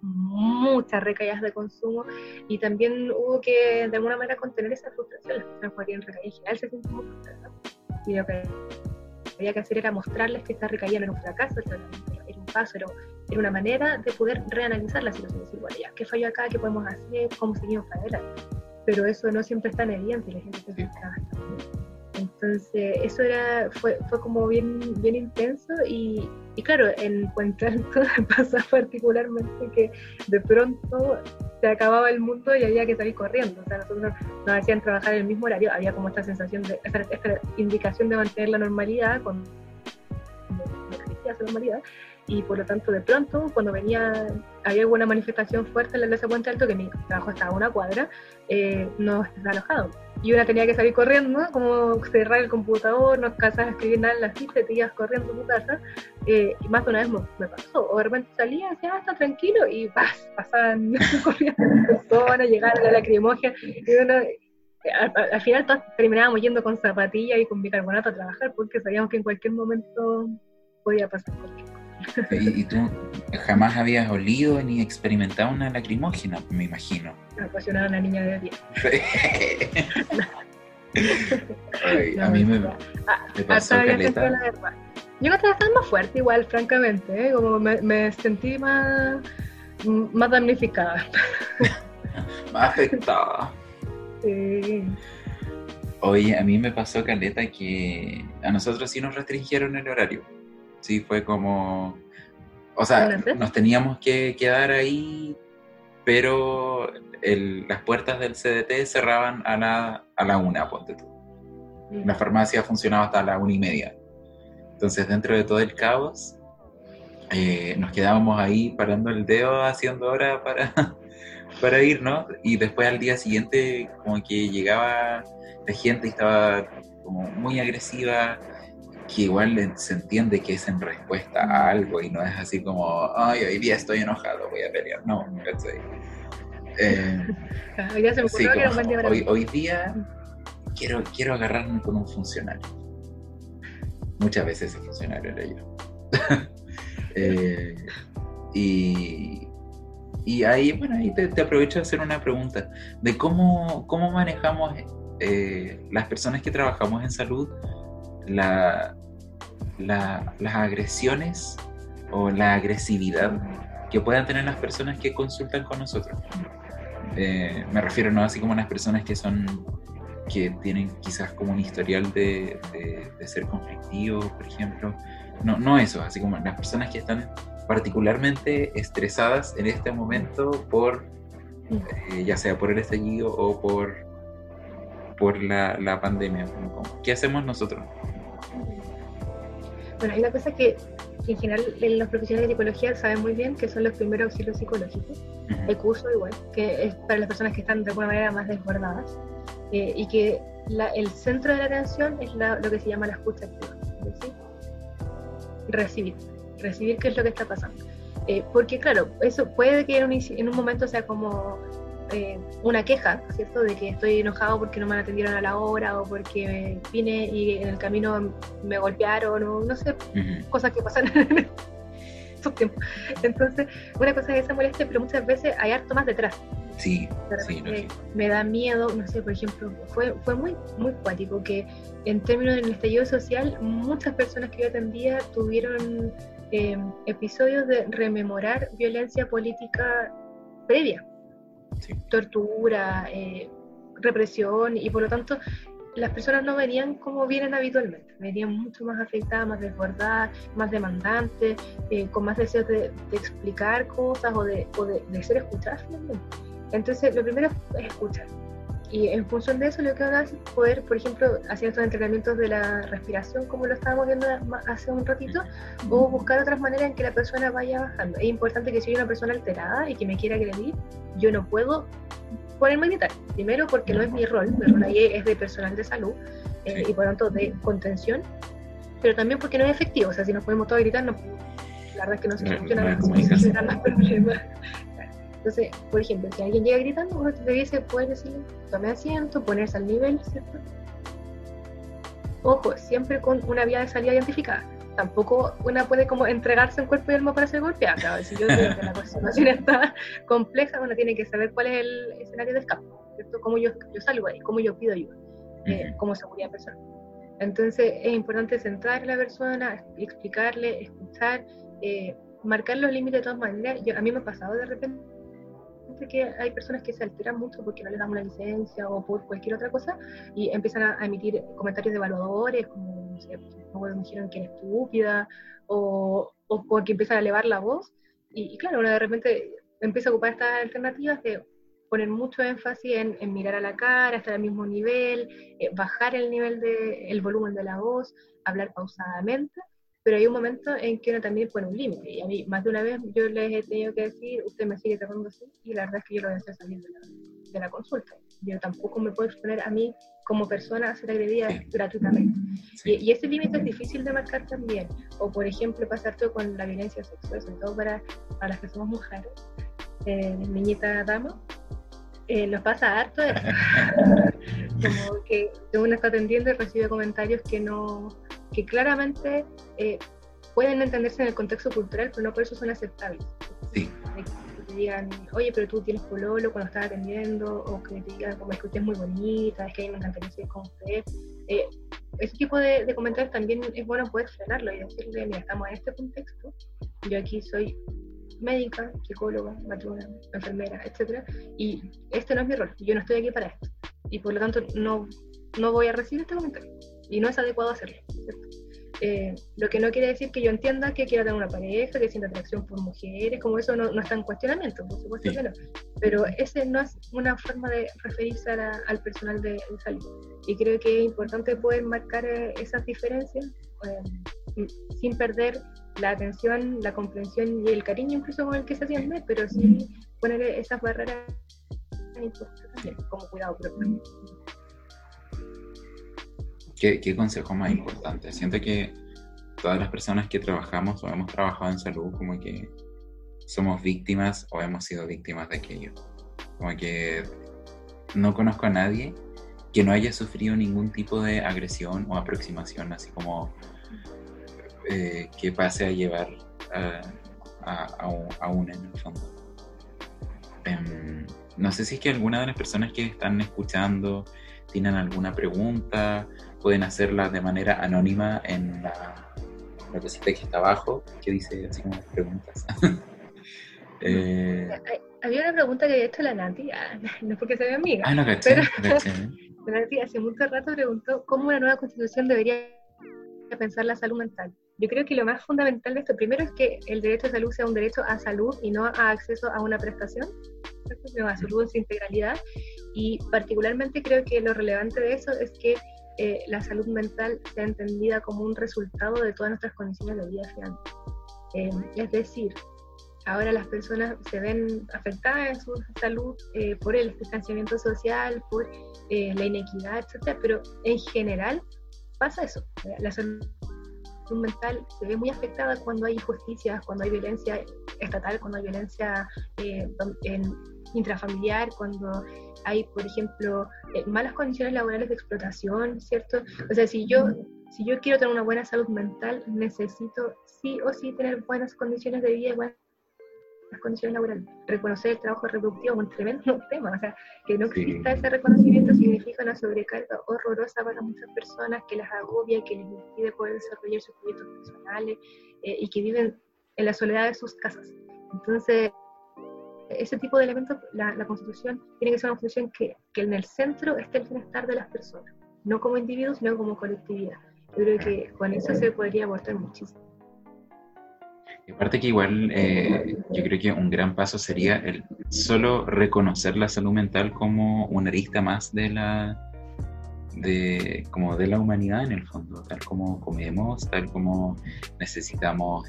y también hubo que de alguna manera contener esa frustración. Las personas cuando tienen recaída en general se sienten muy frustradas, y lo que había que hacer era mostrarles que esta recaída no era un fracaso, era un paso, era una manera de poder reanalizar la situación, decir, bueno, ya, ¿qué falló acá? ¿Qué podemos hacer? ¿Cómo seguimos para adelante? Pero eso no siempre es tan evidente y la gente se frustraba bastante. Entonces, eso fue como bien intenso y claro, en Puente Alto pasa particularmente que de pronto se acababa el mundo y había que salir corriendo. O sea, nosotros nos hacían trabajar en el mismo horario, había como esta sensación esta indicación de mantener la normalidad cuando no existía esa normalidad. Y por lo tanto, de pronto, cuando había alguna manifestación fuerte en la plaza Puente Alto, que mi trabajo estaba a una cuadra, nos desalojados. Y una tenía que salir corriendo, como cerrar el computador, no alcanzabas a escribir nada en la ficha, te ibas corriendo a tu casa. Y más de una vez me pasó. O de repente salía, decía, está tranquilo, y pasaban corriendo personas, llegaban a la lacrimógena. Y uno, al final todos terminábamos yendo con zapatillas y con bicarbonato a trabajar, porque sabíamos que en cualquier momento podía pasar cualquier cosa. ¿Y tú jamás habías olido ni experimentado una lacrimógena, me imagino? Me apasionaba una niña de 10. Ay, no, a mí me pasó caleta. Yo creo que estaba más fuerte igual, francamente, ¿eh? Como me sentí más damnificada. Más afectada. Sí. Oye, a mí me pasó caleta que a nosotros sí nos restringieron el horario. Sí, fue como... O sea, nos teníamos que quedar ahí, pero las puertas del CDT cerraban a la 1, ponte tú. La farmacia funcionaba hasta la 1:30. Entonces, dentro de todo el caos, nos quedábamos ahí parando el dedo, haciendo hora para irnos. Y después al día siguiente, como que llegaba la gente y estaba como muy agresiva, que igual se entiende que es en respuesta a algo y no es así como, ay, hoy día estoy enojado, voy a pelear. No, hoy día se me ocurrió que era un buen día para mí. Hoy día quiero agarrarme con un funcionario. Muchas veces ese funcionario era yo. Y ahí, bueno, ahí te aprovecho de hacer una pregunta de cómo manejamos las personas que trabajamos en salud las agresiones o la agresividad que puedan tener las personas que consultan con nosotros. Me refiero no así como a las personas que tienen quizás como un historial de ser conflictivos, por ejemplo. No eso, así como las personas que están particularmente estresadas en este momento por ya sea por el estallido o por la pandemia. ¿Qué hacemos nosotros? Bueno, hay una cosa que en general los profesionales de psicología saben muy bien, que son los primeros auxilios psicológicos. El curso igual, que es para las personas que están de alguna manera más desbordadas, y que el centro de la atención es lo que se llama la escucha activa, es decir, recibir qué es lo que está pasando. Porque claro, eso puede que en un momento sea como una queja, ¿cierto? De que estoy enojado porque no me atendieron a la hora o porque vine y en el camino me golpearon o no sé, cosas que pasan en estos tiempos. Entonces, una cosa es esa molestia, pero muchas veces hay harto más detrás. Sí, me da miedo, no sé, por ejemplo, fue muy, muy cuático que en términos del estallido social, muchas personas que yo atendía tuvieron episodios de rememorar violencia política previa. Sí. Tortura, represión, y por lo tanto las personas no venían como vienen habitualmente, venían mucho más afectadas, más desbordadas, más demandantes, con más deseos de explicar cosas o de ser escuchadas finalmente. Entonces lo primero es escuchar, y en función de eso lo que uno hace es poder, por ejemplo, hacer estos entrenamientos de la respiración como lo estábamos viendo hace un ratito, o buscar otras maneras en que la persona vaya bajando. Es importante que si hay una persona alterada y que me quiera agredir, yo no puedo ponerme a gritar, primero porque no es mi rol ahí es de personal de salud, y por lo tanto de contención, pero también porque no es efectivo. O sea, si nos podemos todos gritar, la verdad es que no se funciona más problemas. Entonces, por ejemplo, si alguien llega gritando, uno te dice, puedes decirle, tome asiento, ponerse al nivel, ¿cierto? Ojo, siempre con una vía de salida identificada. Tampoco una puede como entregarse en cuerpo y alma para ser golpeada. Claro, si yo creo que la situación está compleja, uno tiene que saber cuál es el escenario de escape, ¿cierto? Cómo yo salgo ahí, cómo yo pido ayuda, como seguridad personal. Entonces es importante centrar a la persona, explicarle, escuchar, marcar los límites de todas maneras. A mí me ha pasado de repente que hay personas que se alteran mucho porque no les damos la licencia o por cualquier otra cosa y empiezan a emitir comentarios devaluadores, como, no sé, me dijeron que era estúpida o porque empiezan a elevar la voz y claro, uno de repente empieza a ocupar estas alternativas de poner mucho énfasis en mirar a la cara, estar al mismo nivel, bajar el nivel el volumen de la voz, hablar pausadamente, pero hay un momento en que uno también pone un límite, y a mí más de una vez yo les he tenido que decir, usted me sigue tratando así, y la verdad es que yo lo voy a hacer salir de la consulta. Yo tampoco me puedo exponer a mí como persona a ser agredida gratuitamente. Y ese límite es difícil de marcar también. O por ejemplo, pasar todo con la violencia sexual, sobre todo para las que somos mujeres, niñita dama, nos pasa harto de como que uno está atendiendo y recibe comentarios que claramente pueden entenderse en el contexto cultural, pero no por eso son aceptables. Sí. Que te digan, oye, pero tú tienes pololo cuando estás atendiendo, o que te digan, como es que usted es muy bonita, es que a mí me encantaría seguir con usted. Ese tipo de comentarios también es bueno poder frenarlo y decirle, mira, estamos en este contexto, yo aquí soy médica, psicóloga, matrona, enfermera, etcétera, y este no es mi rol, yo no estoy aquí para esto, y por lo tanto no voy a recibir este comentario, y no es adecuado hacerlo, ¿cierto? Lo que no quiere decir que yo entienda que quiera tener una pareja, que sienta atracción por mujeres, como eso no está en cuestionamiento, por supuesto que no, pero ese no es una forma de referirse al personal de salud, y creo que es importante poder marcar esas diferencias sin perder la atención, la comprensión y el cariño incluso con el que se atiende, pero sí poner esas barreras también, como cuidado propio. ¿Qué consejo más importante? Siento que todas las personas que trabajamos o hemos trabajado en salud, como que somos víctimas o hemos sido víctimas de aquello. Como que no conozco a nadie que no haya sufrido ningún tipo de agresión o aproximación, así como que pase a llevar a una en el fondo. No sé si es que alguna de las personas que están escuchando tienen alguna pregunta, pueden hacerla de manera anónima en la cosita que está abajo, que dice así como preguntas. Había una pregunta que había hecho la Nati, no es porque sea mi amiga, no caché, pero la Nati hace mucho rato preguntó cómo una nueva constitución debería pensar la salud mental. Yo creo que lo más fundamental de esto, primero, es que el derecho a salud sea un derecho a salud y no a acceso a una prestación, sino a salud en su integralidad, y particularmente creo que lo relevante de eso es que la salud mental sea entendida como un resultado de todas nuestras condiciones de vida final. Es decir, ahora las personas se ven afectadas en su salud por el distanciamiento social, por la inequidad, etcétera, pero en general pasa eso. La salud mental se ve muy afectada cuando hay injusticias, cuando hay violencia estatal, cuando hay violencia intrafamiliar, cuando hay, por ejemplo, malas condiciones laborales de explotación, ¿cierto? O sea, si yo quiero tener una buena salud mental, necesito sí o sí tener buenas condiciones de vida y buenas condiciones laborales. Reconocer el trabajo reproductivo es un tremendo tema, o sea, que no exista ese reconocimiento significa una sobrecarga horrorosa para muchas personas, que las agobia, que les impide poder desarrollar sus proyectos personales y que viven en la soledad de sus casas. Entonces, ese tipo de elementos, la Constitución tiene que ser una Constitución que en el centro esté el bienestar de las personas, no como individuos, sino como colectividad. Yo creo que con eso se podría aportar muchísimo. Y aparte que igual yo creo que un gran paso sería el solo reconocer la salud mental como una arista más de la humanidad en el fondo, tal como comemos, tal como necesitamos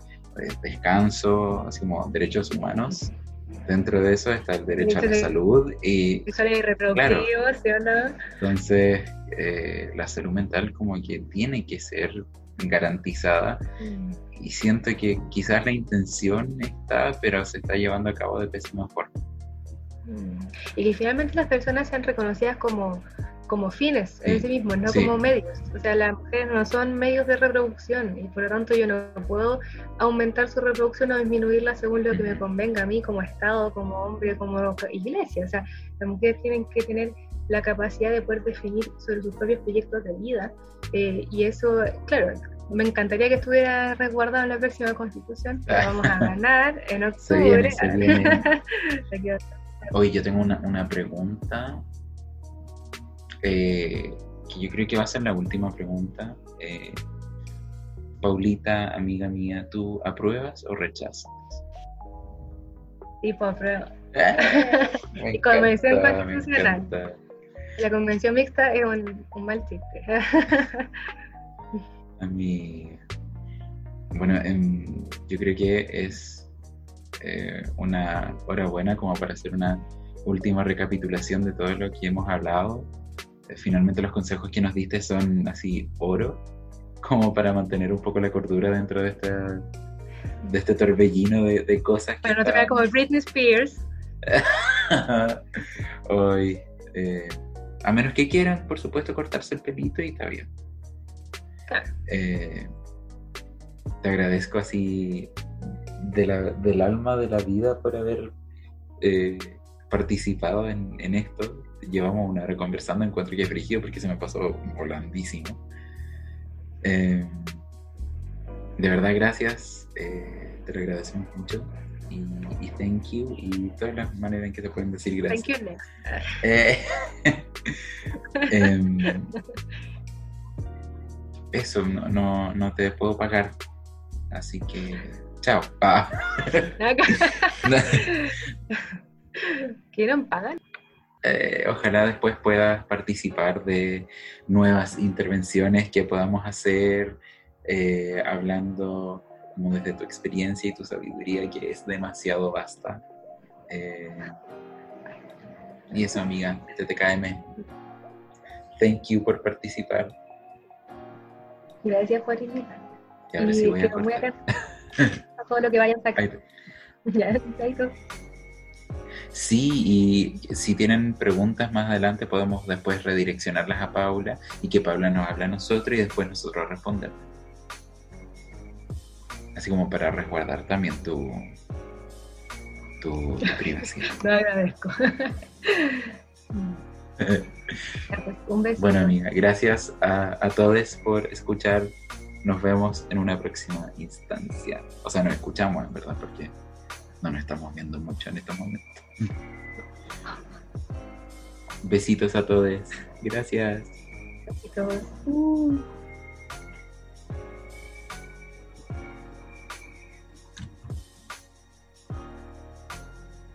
descanso, así como derechos humanos. Dentro de eso está el derecho a la salud y reproductivo, claro, ¿sí o no? Entonces la salud mental como que tiene que ser garantizada y siento que quizás la intención está, pero se está llevando a cabo de pésima forma. Y que finalmente las personas sean reconocidas como fines en sí mismos, no como medios. O sea, las mujeres no son medios de reproducción y por lo tanto yo no puedo aumentar su reproducción o disminuirla según lo que me convenga a mí como Estado, como hombre, como iglesia. O sea, las mujeres tienen que tener la capacidad de poder definir sobre sus propios proyectos de vida y eso, claro, Me encantaría que estuviera resguardado en la próxima constitución, pero vamos a ganar en Se octubre. viene. Hoy yo tengo una pregunta que yo creo que va a ser la última pregunta. Paulita, amiga mía, ¿tú apruebas o rechazas? Tipo, apruebo. Me Y convención encanta, me constitucional. encanta. La convención mixta es un mal chiste. A mí, bueno, yo creo que es una hora buena como para hacer una última recapitulación de todo lo que hemos hablado. Finalmente los consejos que nos diste son así oro, como para mantener un poco la cordura dentro de este torbellino de cosas que Para no tocar como Britney Spears. Hoy, a menos que quieran, por supuesto, cortarse el pelito y está bien. Claro. Te agradezco así del alma de la vida por haber participado en esto. Llevamos una hora conversando, encuentro que es frígido porque se me pasó volandísimo. De verdad, gracias. Te lo agradecemos mucho. Y thank you. Y todas las maneras en que te pueden decir gracias. Thank you, next. Eso, no te puedo pagar. Así que, chao. ¿Quieren pagar? Ojalá después puedas participar de nuevas intervenciones que podamos hacer, hablando como desde tu experiencia y tu sabiduría, que es demasiado vasta. Y eso, amiga, TTKM. Thank you por participar. Gracias por invitar. Y ahora sí voy a cortar. Muy atenta a todo lo que vayan sacando. Ya, sí, y si tienen preguntas más adelante podemos después redireccionarlas a Paula y que Paula nos hable a nosotros y después nosotros respondemos. Así como para resguardar también tu privacidad. Lo agradezco. Un beso. Bueno, amiga, gracias a todos por escuchar. Nos vemos en una próxima instancia. O sea, nos escuchamos, en verdad, porque no nos estamos viendo mucho en estos momentos. Besitos a todos. Gracias. Besitos.